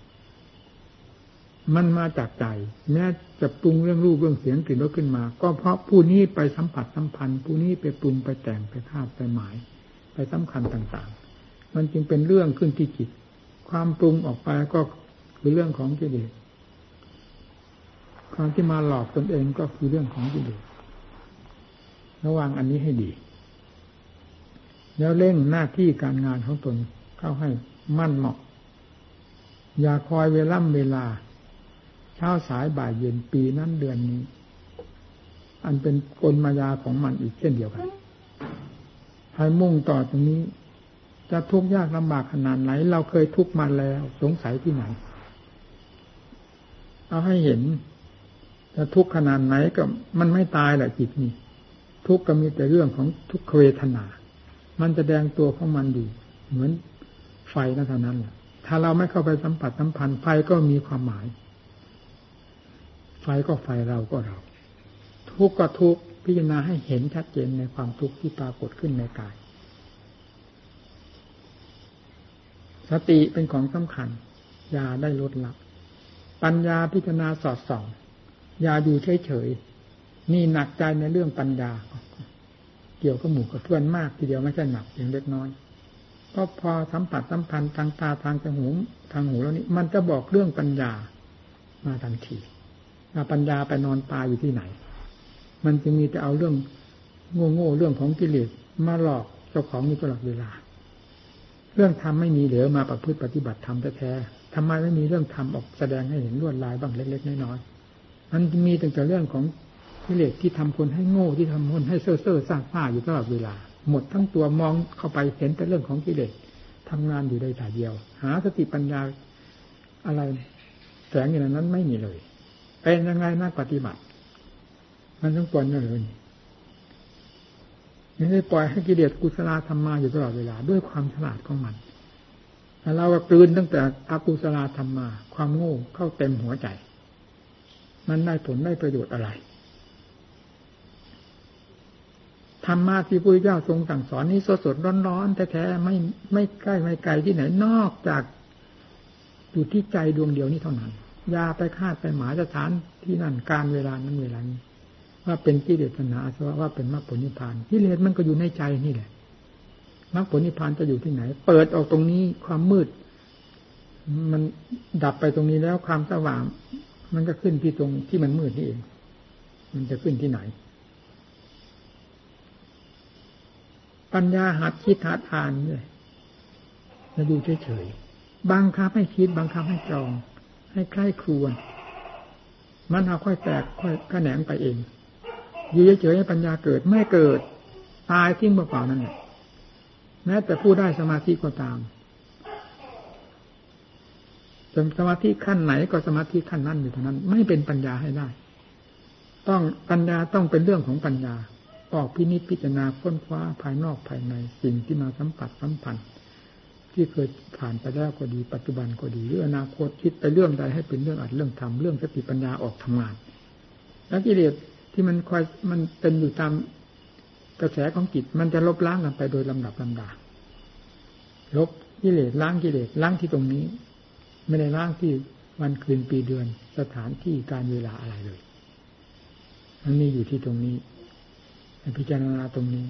ๆมันมาจากใจแม้จะปรุงเรื่องรูปเรื่องเสียงกลิ่นรสขึ้นมาก็เพราะผู้นี้ไปสัมผัสสัมพันธ์ผู้นี้ไปปรุงไปแต่งไปคาดไปหมายไปสำคัญต่างๆมันจึงเป็นเรื่องขึ้นที่จิตความปรุงออกไปก็คือเรื่องของกิเลสความที่มาหลอกตนเองก็คือเรื่องของกิเลสระวังอันนี้ให้ดีแล้วเร่งหน้าที่การงานของตนเข้าให้มั่นเหมาะอย่าคอยเวล่ำเวลาเช้าสายบ่ายเย็นปีนั้นเดือนนี้อันเป็นกลมายาของมันอีกเช่นเดียวกันให้มุ่งต่อตรงนี้จะทุกข์ยากลำบากขนาดไหนเราเคยทุกข์มาแล้วสงสัยที่ไหนเอาให้เห็นจะทุกข์ขนาดไหนก็มันไม่ตายแหละจิตนี่ทุกข์ก็มีแต่เรื่องของทุกขเวทนามันจะแสดงตัวของมันอยู่เหมือนไฟนั่นเท่านั้นแหละถ้าเราไม่เข้าไปสัมผัสสัมพันธ์ไฟก็มีความหมายไฟก็ไฟเราก็เราทุกข์ก็ทุกข์พิจารณาให้เห็นชัดเจนในความทุกข์ที่ปรากฏขึ้นในกายสติเป็นของสำคัญอย่าได้ลดละปัญญาพิจารณาสอดส่องอย่าอยู่เฉยๆนี่หนักใจในเรื่องปัญญาเกี่ยวกับหมู่กับเพื่อนมากทีเดียวไม่ใช่หนักเพียงเล็กน้อยก็พอสัมผัสสัมพันธ์ทางตาทางจมูกทางหูแล้วนี่มันจะบอกเรื่องปัญญามาทันทีปัญญาไปนอนตายอยู่ที่ไหนมันจึงมีแต่เอาเรื่องโง่ๆเรื่องของกิเลสมาหลอกเจ้าของอยู่ตลอดเวลาเรื่องธรรมไม่มีเหลือมาประพฤติปฏิบัติธรรมแท้ๆทำไมไม่มีเรื่องธรรมออกแสดงให้เห็นลวดลายบ้างเล็กๆน้อยๆมันมีแต่เรื่องของกิเลสที่ทำคนให้โง่ที่ทำคนให้เซ่อเซ่อซ่าซ่าอยู่ตลอดเวลาหมดทั้งตัวมองเข้าไปเห็นแต่เรื่องของกิเลสทำงานอยู่ในแต่เดียวหาสติปัญญาอะไรแฝงอยู่ในนั้นไม่มีเลยเป็นยังไงนักปฏิบัติมันต้องปล่อยนั่นเลยไม่ได้ปล่อยให้กิเลสกุศลธรรมมาอยู่ตลอดเวลาด้วยความฉลาดของมันแต่เราก็กลืนตั้งแต่อกุศลธรรมมาความโง่เข้าเต็มหัวใจมันได้ผลได้ประโยชน์อะไรธรรมะที่พระพุทธเจ้าทรงสั่งสอนนี้สดๆร้อนๆแท้ๆไม่ไม่ใกล้ไม่ไกลที่ไหนนอกจากอยู่ที่ใจดวงเดียวนี้เท่านั้นอย่าไปคาดไปหมายสถานที่นั่นการเวลานั้นเวลานี้ว่าเป็นกิเลสตัณหาอาสวะว่าเป็นมรรคผลนิพพานกิเลสมันก็อยู่ในใจนี่แหละมรรคผลนิพพานจะอยู่ที่ไหนเปิดออกตรงนี้ความมืดมันดับไปตรงนี้แล้วความสว่างมันก็ขึ้นที่ตรงที่มันมืดนี่เองมันจะขึ้นที่ไหนปัญญาหัดคิดหัดอ่านเลยจะดูเฉยๆบังคับให้คิดบังคับให้จองให้ใคร่ครวญมันเอาค่อยแตกค่อยกระแหนงไปเองอยู่เฉยๆให้ปัญญาเกิดไม่เกิดตายทิ้งเปล่าๆนั่นแหละแม้แต่ผู้ได้สมาธิก็ตามจนสมาธิขั้นไหนก็สมาธิขั้นนั้นอยู่เท่านั้นไม่เป็นปัญญาให้ได้ต้องปัญญาต้องเป็นเรื่องของปัญญาออกพินิจพิจารณาค้นคว้าภายนอกภายในสิ่งที่มาสัมผัสสัมพันธ์ที่เคยผ่านไปแล้วก็ดีปัจจุบันก็ดีหรืออนาคตคิดไปเรื่องใดให้เป็นเรื่องอัดเรื่องทำเรื่องสติปัญญาออกทำงานแล้วกิเลสที่มันคอยมันเป็นอยู่ตามกระแสของจิตมันจะลบล้างกันไปโดยลำดับลำดาลบกิเลสล้างกิเลสล้างที่ตรงนี้ไม่ได้ล้างที่วันคืนปีเดือนสถานที่การเวลาอะไรเลยมันมีอยู่ที่ตรงนี้พิจารณาตรงนี้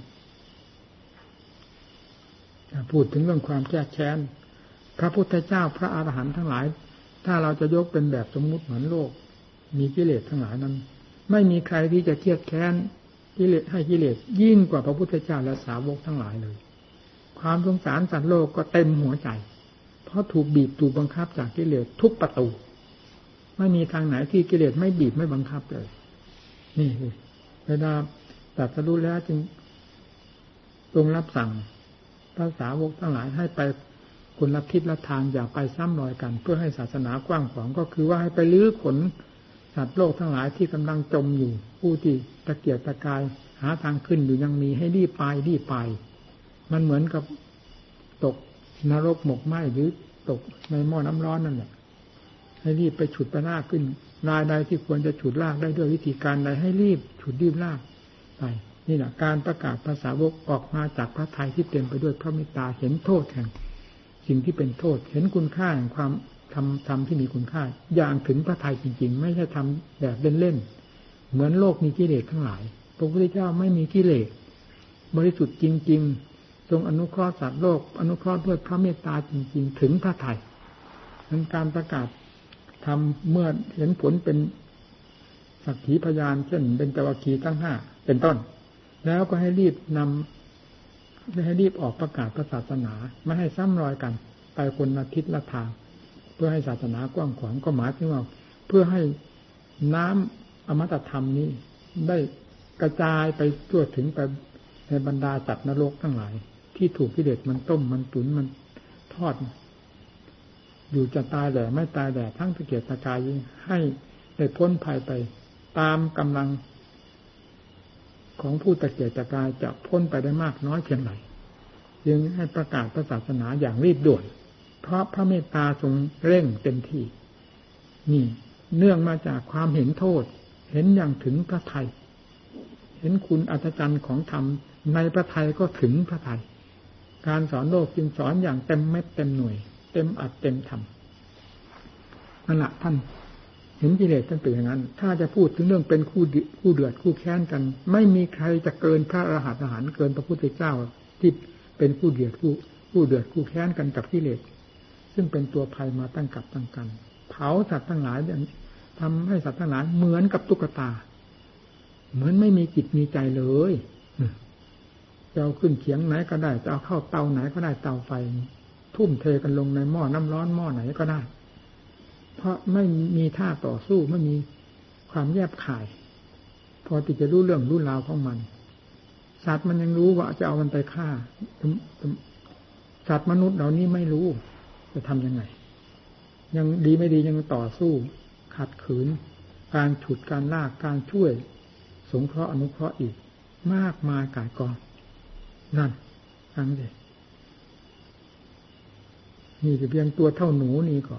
พูดถึงเรื่องความแก้แค้นพระพุทธเจ้าพระอรหันต์ทั้งหลายถ้าเราจะยกเป็นแบบสมมุติเหมือนโลกมีกิเลสทั้งหลายนั้นไม่มีใครที่จะเครียดแค้นกิเลสให้กิเลสยิ่งกว่าพระพุทธเจ้าและสาวกทั้งหลายเลยความสงสารสัตว์โลกก็เต็มหัวใจเพราะถูกบีบถูกบังคับจากกิเลสทุกประตูไม่มีทางไหนที่กิเลสไม่บีบไม่บังคับเลยนี่เวลาตรัสรู้แล้วจึงทรงรับสั่งพระสาวกทั้งหลายให้ไปคนละทิศละทางอย่าไปซ้ำรอยกันเพื่อให้ศาสนากว้างขวางก็คือว่าให้ไปลื้อขนสัตว์โลกทั้งหลายที่กำลังจมอยู่ผู้ที่ตะเกียกตะกายหาทางขึ้นอยู่ยังมีให้รีบไปรีบไปมันเหมือนกับตกนรกหมกไหม้หรือตกในหม้อน้ำร้อนนั่นแหละให้รีบไปฉุดไปลากขึ้นรายใดที่ควรจะฉุดลากได้ด้วยวิธีการใดให้รีบฉุดรีบลากไปนี่แหละการประกาศภาษาวกออกมาจากพระทัยที่เต็มไปด้วยพระเมตตาเห็นโทษแห่งสิ่งที่เป็นโทษเห็นคุณค่าแห่งความทำทำที่มีคุณค่าอย่างถึงพระทัยจริงๆไม่ใช่ทำแบบเล่นๆเหมือนโลกมีกิเลสทั้งหลายพระพุทธเจ้าไม่มีกิเลสบริสุทธิ์จริงๆทรงอนุเคราะห์สัตว์โลกอนุเคราะห์ด้วยพระเมตตาจริงๆถึงพระทัยนั้นการประกาศทำเมื่อเห็นผลเป็นสักขีพยานเช่นเป็นเจวัคคีย์ทั้งห้าเป็นต้นแล้วก็ให้รีบนำให้รีบออกประกาศพระศาสนาไม่ให้ซ้ำรอยกันไปคนละทิศละทางเพื่อให้ศาสนากว้างขวางก็หมายถึงว่าเพื่อให้น้ำอมตะธรรมนี้ได้กระจายไปทั่วถึงไปในบรรดาสัตว์นรกทั้งหลายที่ถูกกิเลสมันต้มมันตุ๋นมันทอดอยู่จะตายแหล่ไม่ตายแหล่ทั้งตะเกียกตะกายให้ได้พ้นภัยไปตามกำลังของผู้ตะเกียกตะกายจะพ้นไปได้มากน้อยเพียงไรจึงให้ประกาศพระศาสนาอย่างรีบด่วนเพราะพระเมตตาทรงเร่งเต็มที่นี่เนื่องมาจากความเห็นโทษเห็นอย่างถึงพระทัยเห็นคุณอัศจรรย์ของธรรมในพระทัยก็ถึงพระทัยการสอนโลกจึงสอนอย่างเต็มเม็ดเต็มหน่วยเต็มอัดเต็มทำนั่นแหละท่านเห็นกิเลสท่านเป็นอย่างนั้นถ้าจะพูดถึงเรื่องเป็นคู่คู่เดือดคู่แค้นกันไม่มีใครจะเกินพระอรหันต์อรหันต์เกินพระพุทธเจ้าที่เป็นคู่เดือดคู่คู่เดือดคู่แค้นกันกับกิเลสซึ่งเป็นตัวภัยมาตั้งกับตั้งกันเผาสัตว์ทั้งหลายทำให้สัตว์ทั้งหลายเหมือนกับตุ๊กตาเหมือนไม่มีจิตมีใจเลยจะเอาขึ้นเขียงไหนก็ได้จะเอาเข้าเตาไหนก็ได้เตาไฟทุ่มเทกันลงในหม้อน้ำร้อนหม้อไหนก็ได้เพราะไม่มีท่าต่อสู้ไม่มีความแยบคายพอที่จะรู้เรื่องรู้ราวของมันสัตว์มันยังรู้ว่าจะเอามันไปฆ่าสัตว์มนุษย์เหล่านี้ไม่รู้จะทำยังไงยังดีไม่ดียังต่อสู้ขัดขืนการฉุดการลากการช่วยสงเคราะห์อนุเคราะห์อีกมากมายก่ายกองนั่นฟังดินี่จะเพียงตัวเท่าหนูนี่ก็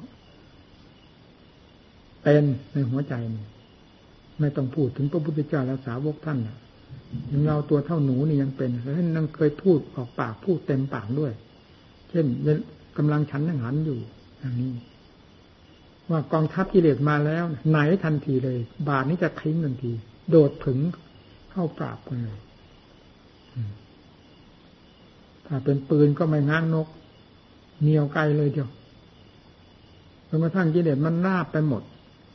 เป็นในหัวใจนี่ไม่ต้องพูดถึงพระพุทธเจ้าและสาวกท่านนะยังเราตัวเท่าหนูนี่ยังเป็นแล้วท่านยังเคยพูดออกปากพูดเต็มปากด้วยเช่นกำลังฉันอาหารอยู่อย่างนี้ว่ากองทัพกิเลสมาแล้วไหนทันทีเลยบาทนี้จะทิ้งทันทีโดดถึงเข้าปราบกันเลยถ้าเป็นปืนก็ไม่ง้างนกเหนี่ยวไกลเลยเดียวจนกระทั่งกิเลสมันราบไปหมด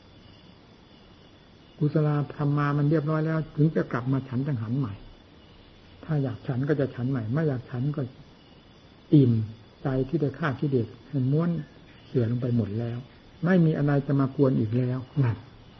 กุศลธรรมมามันเรียบร้อยแล้วถึงจะกลับมาฉันจังหันใหม่ถ้าอยากฉันก็จะฉันใหม่ไม่อยากฉันก็อิ่มใจที่ได้ฆ่ากิเลสให้ม้วนเสื่อลงไปหมดแล้วไม่มีอะไรจะมากวนอีกแล้วนั่น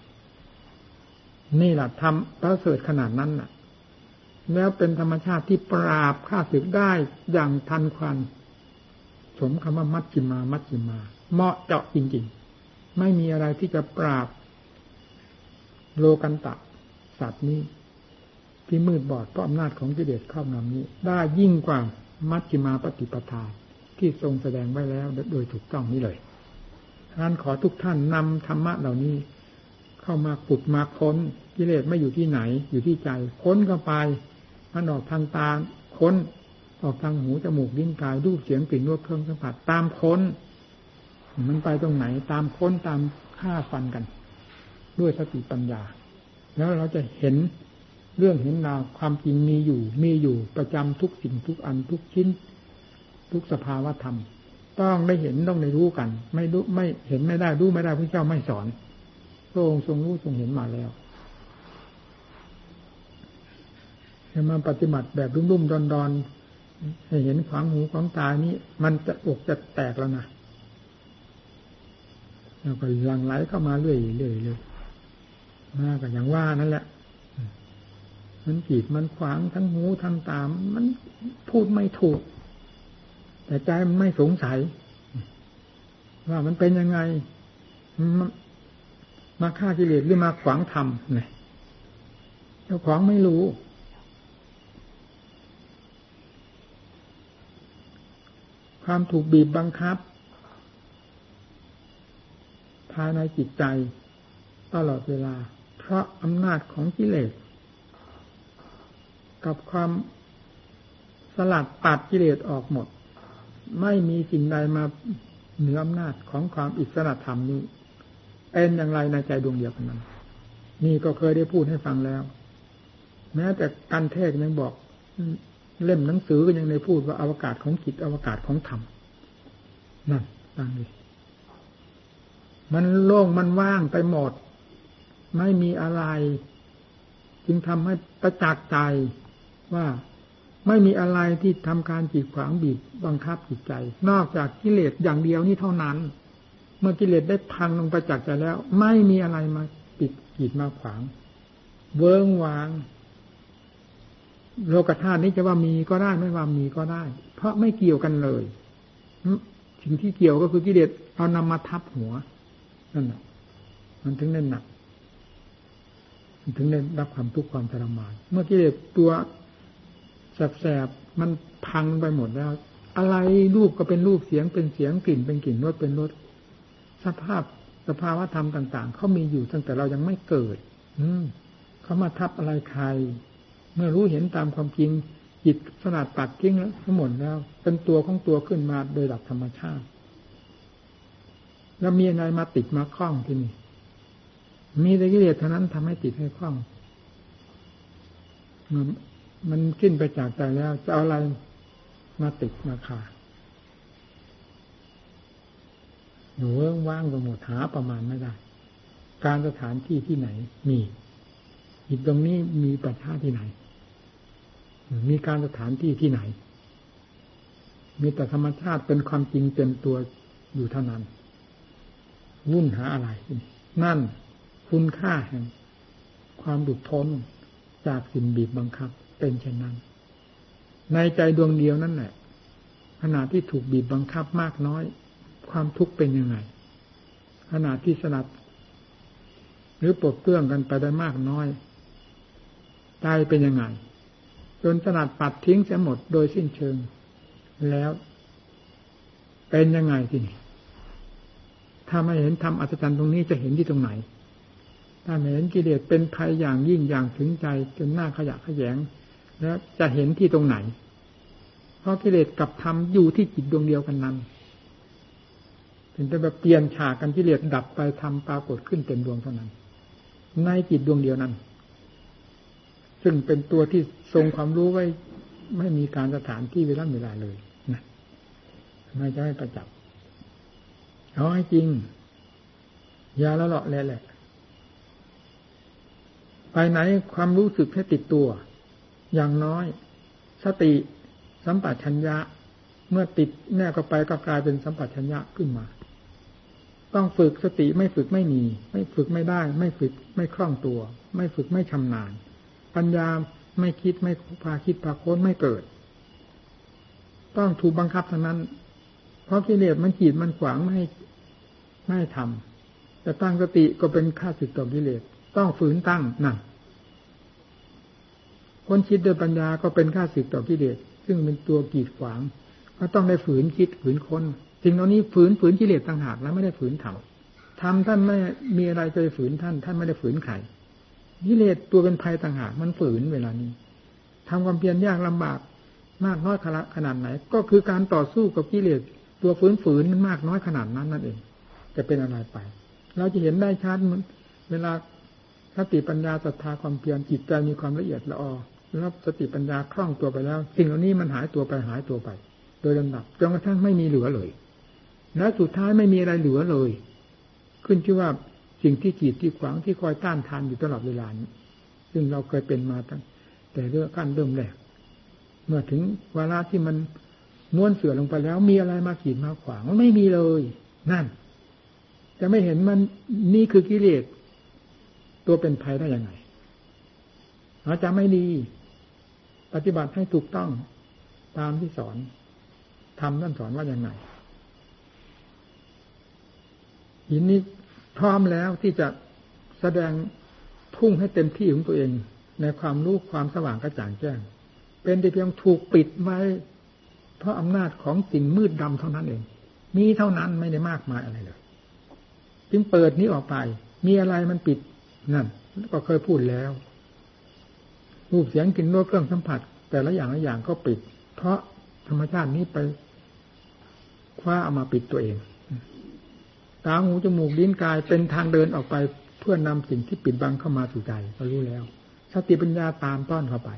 นี่แหละทำประเสริฐขนาดนั้นน่ะแล้วเป็นธรรมชาติที่ปราบฆ่าศึกได้อย่างทันควันสมคำว่ามัชฌิมามัชฌิมาเหมาะเจาะจริงๆไม่มีอะไรที่จะปราบโลกันตะสัตว์นี้ที่มืดบอดเพราะอำนาจของกิเลสครอบงำนี้ได้ยิ่งกว่ามัชฌิมาปฏิปทาที่ทรงแสดงไว้แล้วโดยถูกต้องนี้เลยท่านขอทุกท่านนำธรรมะเหล่านี้เข้ามาขุดมาค้นกิเลสไม่อยู่ที่ไหนอยู่ที่ใจค้นเข้าไปมันออกทางตาค้นออกทางหูจมูกลิ้นกายรูปเสียงกลิ่นรสเครื่องสัมผัสตามค้นมันไปตรงไหนตามค้นตามฆ่าฟันกันด้วยสติปัญญาแล้วเราจะเห็นเรื่องเห็นราวความจริงมีอยู่มีอยู่ประจำทุกสิ่งทุกอันทุกชิ้นทุกสภาวะธรรมต้องได้เห็นต้องได้รู้กันไม่รู้ไม่เห็นไม่ได้รู้ไม่ได้พระเจ้าไม่สอนพระองค์ทรงรู้ทรงเห็นมาแล้วจะมาปฏิบัติแบบรุ่มๆดอนๆให้เห็นขวางหูขวางตานี้มันจะอกจะแตกแล้วนะแล้วก็หลั่งไหลเข้ามาเรื่อยๆเรื่อยๆมาก็อย่างว่านั่นแหละมันกีดมันขวางทั้งหูทั้งตามันพูดไม่ถูกแต่ใจมันไม่สงสัยว่ามันเป็นยังไงมาฆ่ากิเลสหรือมาขวางธรรมเนี่ยเจ้าของไม่รู้ความถูกบีบบังคับภายในจิตใจตลอดเวลาเพราะอำนาจของกิเลสกับความสลัดปัดกิเลสออกหมดไม่มีสิ่งใดมาเหนืออำนาจของความอิสระธรรมนี้เป็นอย่างไรในใจดวงเดียวกันนั้นนี่ก็เคยได้พูดให้ฟังแล้วแม้แต่การเทศยังบอกเล่มหนังสือก็ยังได้พูดว่าอวกาศของจิตอวกาศของธรรมนั่นฟังดิมันโล่งมันว่างไปหมดไม่มีอะไรจึงทำให้ประจักษ์ใจว่าไม่มีอะไรที่ทำการกีดขวางบีบบังคับจิตใจนอกจากกิเลสอย่างเดียวนี้เท่านั้นเมื่อกิเลสได้พังลงไปจากใจแล้วไม่มีอะไรมาปิดกีดมาขวางเวิ้งว้างโลกธาตุนี้จะว่ามีก็ได้ไม่ว่ามีก็ได้เพราะไม่เกี่ยวกันเลยสิ่งที่เกี่ยวก็คือกิเลสเอานำมาทับหัวนั่นแหละมันถึงได้หนักมันถึงได้รับความทุกข์ความทรมานเมื่อกิเลสตัวแสบๆมันพังไปหมดแล้วอะไรรูปก็เป็นรูปเสียงเป็นเสียงกลิ่นเป็นกลิ่นรสเป็นรสสภาพสภาวะธรรมต่างๆเขามีอยู่ตั้งแต่เรายังไม่เกิดอืมเขามาทับอะไรใครเมื่อรู้เห็นตามความจริงจิตสลัดปัดทิ้งแล้วทั้งหมดแล้วเป็นตัวของตัวขึ้นมาโดยหลักธรรมชาติแล้วมีอะไรมาติดมาคล้องที่นี่มีแต่กิเลสเท่านั้นทำให้ติดให้คล้องมันมันขึ้นไปจากใจแล้วจะเอาอะไรมาติดมาขาหนูเรื่องว่างไปหมดหาประมาณไม่ได้การสถานที่ที่ไหนมีจิตตรงนี้มีประชาที่ไหนมีการสถานที่ที่ไหนมีแต่ธรรมชาติเป็นความจริงเต็มตัวอยู่เท่านั้นวุ่นหาอะไรนั่นคุณค่าแห่งความหลุดพ้นจากสิ่งบีบบังคับเป็นเช่นนั้นในใจดวงเดียวนั่นแหละขณะที่ถูกบีบบังคับมากน้อยความทุกข์เป็นยังไงขณะที่สลัดหรือปลดเปลื้องกันไปได้มากน้อยใจเป็นยังไงจนสลัดปัดทิ้งเสียหมดโดยสิ้นเชิงแล้วเป็นยังไงที่นี่ถ้าไม่เห็นธรรมอัศจรรย์ตรงนี้จะเห็นที่ตรงไหนถ้าไม่เห็นกิเลสเป็นภัยอย่างยิ่งอย่างถึงใจจนหน้าขยะแขยงแล้วจะเห็นที่ตรงไหนเพราะกิเลสกับธรรมอยู่ที่จิตดวงเดียวกันนั้นถึงจะแบบเปลี่ยนฉากกันกิเลสดับไปธรรมปรากฏขึ้นเต็มดวงเท่านั้นในจิตดวงเดียวนั้นซึ่งเป็นตัวที่ทรงความรู้ไว้ไม่มีการสถานที่เวลาเวลาเลยนะไม่จะให้ประจับเอาให้จริงอย่าละเลาะแหละไปไหนความรู้สึกให้ติดตัวอย่างน้อยสติสัมปชัญญะเมื่อติดแน่ก็ไปก็กลายเป็นสัมปชัญญะขึ้นมาต้องฝึกสติไม่ฝึกไม่มีไม่ฝึกไม่ได้ไม่ฝึกไม่คล่องตัวไม่ฝึกไม่ชำนาญปัญญาไม่คิดไม่พาคิดพาค้นไม่เกิดต้องถูกบังคับเท่านั้นเพราะกิเลสมันขีดมันขวางไม่ให้ไม่ให้ทำแต่ตั้งสติก็เป็นข้าศึกต่อกิเลสต้องฝืนตั้งนั่นค้นคิดด้วยปัญญาก็เป็นข้าศึกต่อกิเลสซึ่งเป็นตัวกีดขวางก็ต้องได้ฝืนคิดฝืนค้นสิ่งเหล่านี้ฝืนฝืนกิเลสต่างหากแล้วไม่ได้ฝืนธรรมธรรมท่านไม่มีอะไรจะฝืนท่านท่านไม่ได้ฝืนใครกิเลสตัวเป็นภัยต่างหากมันฝืนเวลานี้ทำความเพียรยากลำบากมากน้อยขนาดไหนก็คือการต่อสู้กับกิเลสตัวฝืนฝืนมันมากน้อยขนาดนั้นนั่นเองจะเป็นอะไรไปเราจะเห็นได้ชัดเวลาสติปัญญาศรัทธาความเพียรจิตใจมีความละเอียดละออแล้วสติปัญญาคล่องตัวไปแล้วสิ่งเหล่านี้มันหายตัวไปหายตัวไปโดยลำดับจนกระทั่งไม่มีเหลือเลยและสุดท้ายไม่มีอะไรเหลือเลยขึ้นชื่อว่าสิ่งที่กีดที่ขวางที่คอยต้านทานอยู่ตลอดเวลานี้ซึ่งเราเคยเป็นมาตั้งแต่เรื่องขั้นเริ่มแรกเมื่อถึงเวลาที่มันม้วนเสือลงไปแล้วมีอะไรมากีดมาขวางมันไม่มีเลยนั่นจะไม่เห็นมันนี่คือกิเลสตัวเป็นภัยได้ยังไงเราจะไม่ดีปฏิบัติให้ถูกต้องตามที่สอนทำนั่นสอนว่าอย่างไรยินนี้พร้อมแล้วที่จะแสดงพุ่งให้เต็มที่ของตัวเองในความรู้ความสว่างกระจ่างแจ้งเป็นแต่เพียงถูกปิดไว้เพราะอำนาจของสิ่งมืดดำเท่านั้นเองมีเท่านั้นไม่ได้มากมายอะไรเลยจึงเปิดนี้ออกไปมีอะไรมันปิดนั่นก็เคยพูดแล้วรูปเสียงกลิ่นรสเครื่องสัมผัสแต่ละอย่างละอย่างก็ปิดเพราะธรรมชาตินี้ไปคว้าเอามาปิดตัวเองตาหูจมูกลิ้นกายเป็นทางเดินออกไปเพื่อนำสิ่งที่ปิดบังเข้ามาสู่ใจก็รู้แล้วสติปัญญาตามต้อนเข้าไป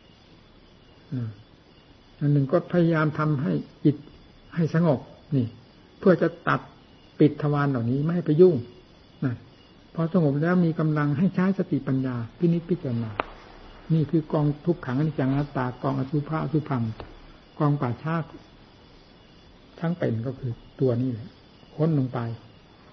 อันหนึ่งก็พยายามทำให้จิตให้สงบนี่เพื่อจะตัดปิดทวารเหล่านี้ไม่ให้ไปยุ่งนะพอสงบแล้วมีกำลังให้ใช้สติปัญญาพินิจพิจารณานี่คือกองทุกขังอนิจจังอนัตตากองอสุภะอสุภังกองป่าช้าทั้งเป็นก็คือตัวนี้แหละค้นลงไป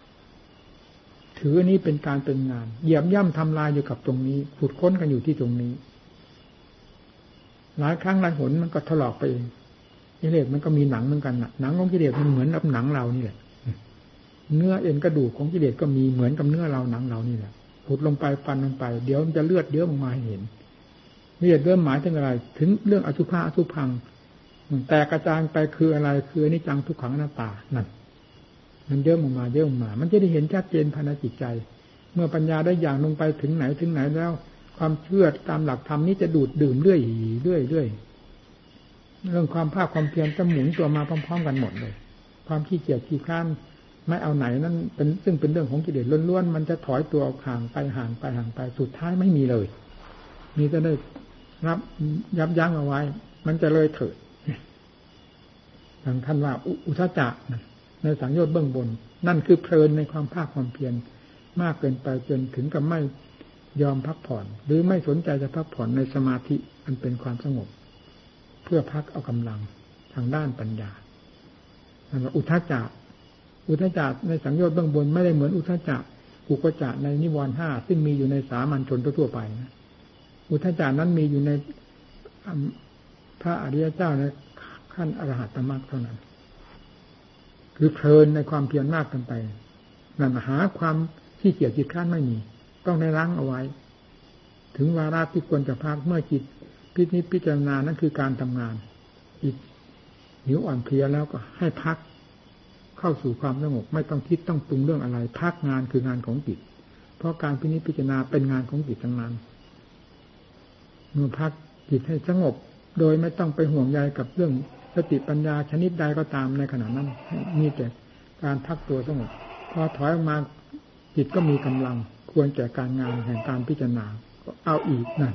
ถืออันนี้เป็นการเป็นงานเหยียบย่ำทำลายอยู่กับตรงนี้ขุดค้นกันอยู่ที่ตรงนี้หลายครั้งหลายหนมันก็ถลอกไปเองกิเลสมันก็มีหนังเหมือนกันหนังของกิเลสมันเหมือนกับหนังเรานี่แหละเนื้อเอ็นกระดูกของกิเลสก็มีเหมือนกับเนื้อเราหนังเรานี่แหละขุดลงไปฟันลงไปเดี๋ยวมันจะเลือดเยอะออกมาให้เห็นเลือดเริ่มหมายถึงอะไรถึงเรื่องอสุภะอสุพังแต่กระจายไปคืออะไรคืออนิจจังทุกขังอนัตตานั่นมันเยอะออกมาเยอะออกมามันจะได้เห็นชัดเจนภายในจิตใจเมื่อปัญญาได้อย่างลงไปถึงไหนถึงไหนแล้วความเชื่อตามหลักธรรมนี้จะดูดดื่มเรื่อยเรื่อยเรื่อยเรื่องความภาคความเพียรจะหมุนตัวมาพร้อมๆกันหมดเลยความขี้เกียจขี้คร้านไม่เอาไหนนั่นเป็นซึ่งเป็นเรื่องของกิเลสล้วนๆมันจะถอยตัวห่างไปห่างไปห่างไปสุดท้ายไม่มีเลยมีแต่ได้รับยับยั้งเอาไว้มันจะเลยเถิดอย่างท่านว่าอุทจักในสังโยชน์เบื้องบนนั่นคือเพลินในความภาคความเพียรมากเกินไปจนถึงกับไม่ยอมพักผ่อนหรือไม่สนใจจะพักผ่อนในสมาธิอันเป็นความสงบเพื่อพักเอากำลังทางด้านปัญญานั่นว่าอุทจักอุทจักในสังโยชน์เบื้องบนไม่ได้เหมือนอุทจักกุกจักในนิวรณ์ห้าซึ่งมีอยู่ในสามัญชนทั่วไปนะอุทจักนั้นมีอยู่ในพระอริยเจ้าในขั้นอรหัตตมรรคเท่านั้นคือเพลินในความเพียรมากเกินไปนั่นหาความขี้เกียจขี้คร้านไม่มีต้องได้ล้างเอาไว้ถึงวาระที่ควรจะพักเมื่อจิตพิจิตพิจารณานั่นคือการทำงานจิตหิวอ่อนเพลียแล้วก็ให้พักเข้าสู่ความสงบไม่ต้องคิดต้องปรุงเรื่องอะไรพักงานคืองานของจิตเพราะการพิจิตพิจารณาเป็นงานของจิตทั้งนั้นเมื่อพักจิตให้สงบโดยไม่ต้องไปห่วงใยกับเรื่องสติปัญญาชนิดใดก็ตามในขณะนั้นมีแต่การพักตัวสงบพอถอยออกมาจิตก็มีกำลังควรแก่การงานแห่งการพิจารณาก็เอาอีกนั่น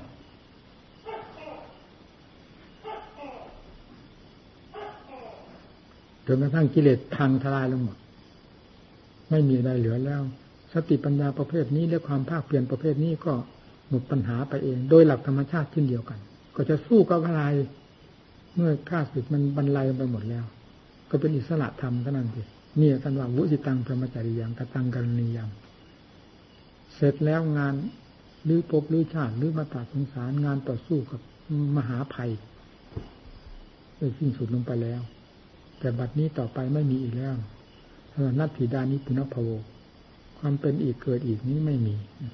จนกระทั่งกิเลสพังทลายลงหมดไม่มีอะไรเหลือแล้วสติปัญญาประเภทนี้และความภาคเพียรประเภทนี้ก็หมดปัญหาไปเองโดยหลักธรรมชาติเช่นเดียวกันก็จะสู้กับอะไรเมื่อข้าศึกมันบรรลัยไปหมดแล้วก็เป็นอิสระธรรมเท่านั้นเองนี่ท่านว่าวุสิตังพรหมจริยังกตังกัลณียังเสร็จแล้วงานหรือภพหรือชาติหรือมาตราสงสารงานต่อสู้กับมหาภัยได้สิ้นสุดลงไปแล้วแต่บัดนี้ต่อไปไม่มีอีกแล้วนัตถิดานิปุณพโวความเป็นอีกเกิดอีกนี้ไม่มี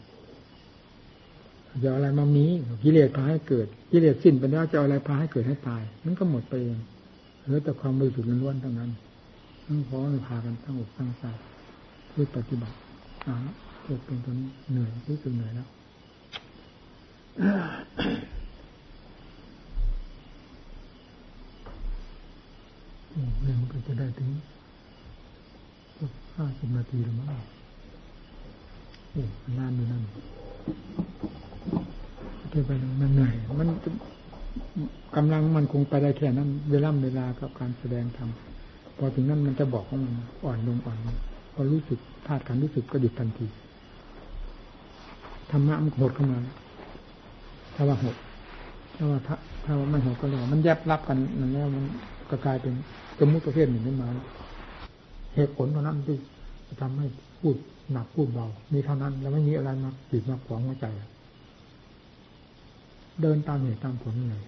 จะอะไรมามีกิเลสพาให้เกิดกิเลสสิ้นไปแล้วจะเอาอะไรพาให้เกิดให้ตายมันก็หมดไปเองเหลือแต่ความบริสุทธิ์ล้วนๆทั้งนั้นต้องขอให้พากันตั้งอกตั้งใจเพื่อปฏิบัติอ่าเกิดเป็นตัวเหนื่อยรู้สึกเหนื่อยแล้วโอ้เรื่องมันก็จะได้ถึงห้าสิบนาทีแล้วมั้งโอ้นานอยู่นั่นไปไปมันเหนื่อยมันกำลังมันคงไปได้แค่นั้นเวลาเวลากับการแสดงธรรมพอถึงนั้นมันจะบอกว่ามันอ่อนลงอ่อนลงพอรู้สึกธาตุการรู้สึกก็หยุดทันทีธรรมะมันโหดเข้ามาถ้าว่าโหดถ้าว่าถ้าว่าไม่โหดก็เลยมันแยบรับกันนั่นแล้วมันก็กลายเป็นสมมุติประเภทหนึ่งขึ้นมาเหตุผลเท่านั้นที่จะทำให้พูดหนักพูดเบามีเท่านั้นแล้วไม่มีอะไรมาปิดมาขวางหัวใจเดินตามเหตุตามผลเลย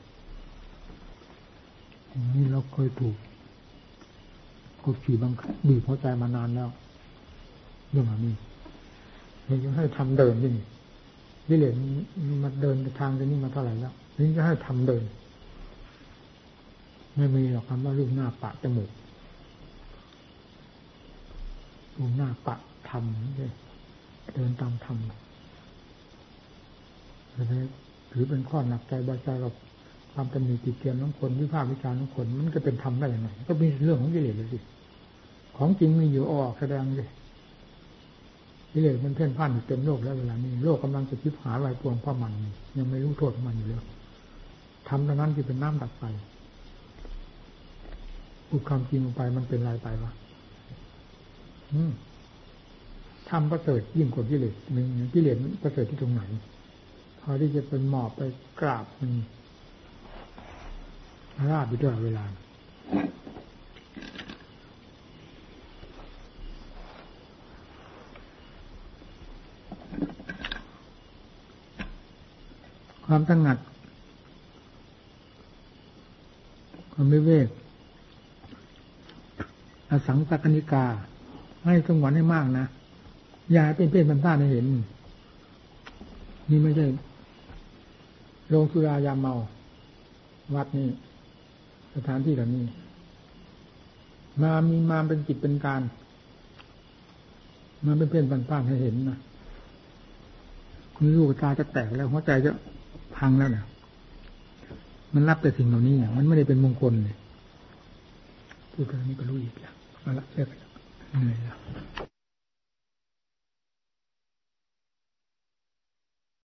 นี่เราเคยถูกกดขี่บังคับบีบหัวใจมานานแล้วเรื่องนี้ยังจะให้ทำเดินนี่วิเลศมาเดินทางตรงนี้มาเท่าไหร่แล้วนี่จะให้ทำเดินไม่มีหรอกคำว่ารูปหน้าปะจมูกรูปหน้าปะทำเลยเดินตามธรรมเลยถือเป็นข้อหนักใจบาใจกับความตำหนิติเตียนของคนวิพากษ์วิจารณ์ของคนมันจะเป็นธรรมได้ยังไงก็มีเรื่องของกิเลสเลยสิของจริงมีอยู่ออกแสดงเลยกิเลสมันเพ่นพ่านอยู่เต็มโลกแล้วเวลานี้โลกกำลังจะชิบหายวายปวงเพราะมันยังไม่รู้โทษของมันอยู่เลยทำดังนั้นที่เป็นน้ำดับไฟพูดความจริงลงไปมันเป็นไรไปวะอืมทำประเสริฐยิ่งกว่ากิเลสหนึ่งกิเลสประเสริฐที่ตรงไหนพอที่จะเป็นหมอบไปกราบมันราบอยู่ตลอดเวลาความสงัดความวิเวกอสังสักนิกาให้สงวนให้มากนะอย่าเป็นเป็นบันต้าให้เห็นนี่ไม่ใช่โรงสุรายาเมาวัดนี่สถานที่เหล่านี้มามีมาเป็นจิตเป็นการมาเป็นเพื่อนบ้านๆให้เห็นนะมีลูกตาจะแตกแล้วหัวใจจะพังแล้วเนี่ยมันรับแต่สิ่งเหล่านี้เนี่ยมันไม่ได้เป็นมงคลเลยพูดกันนี้ก็รู้อีกแล้วเอาละเลิกเหนื่อยแล้ว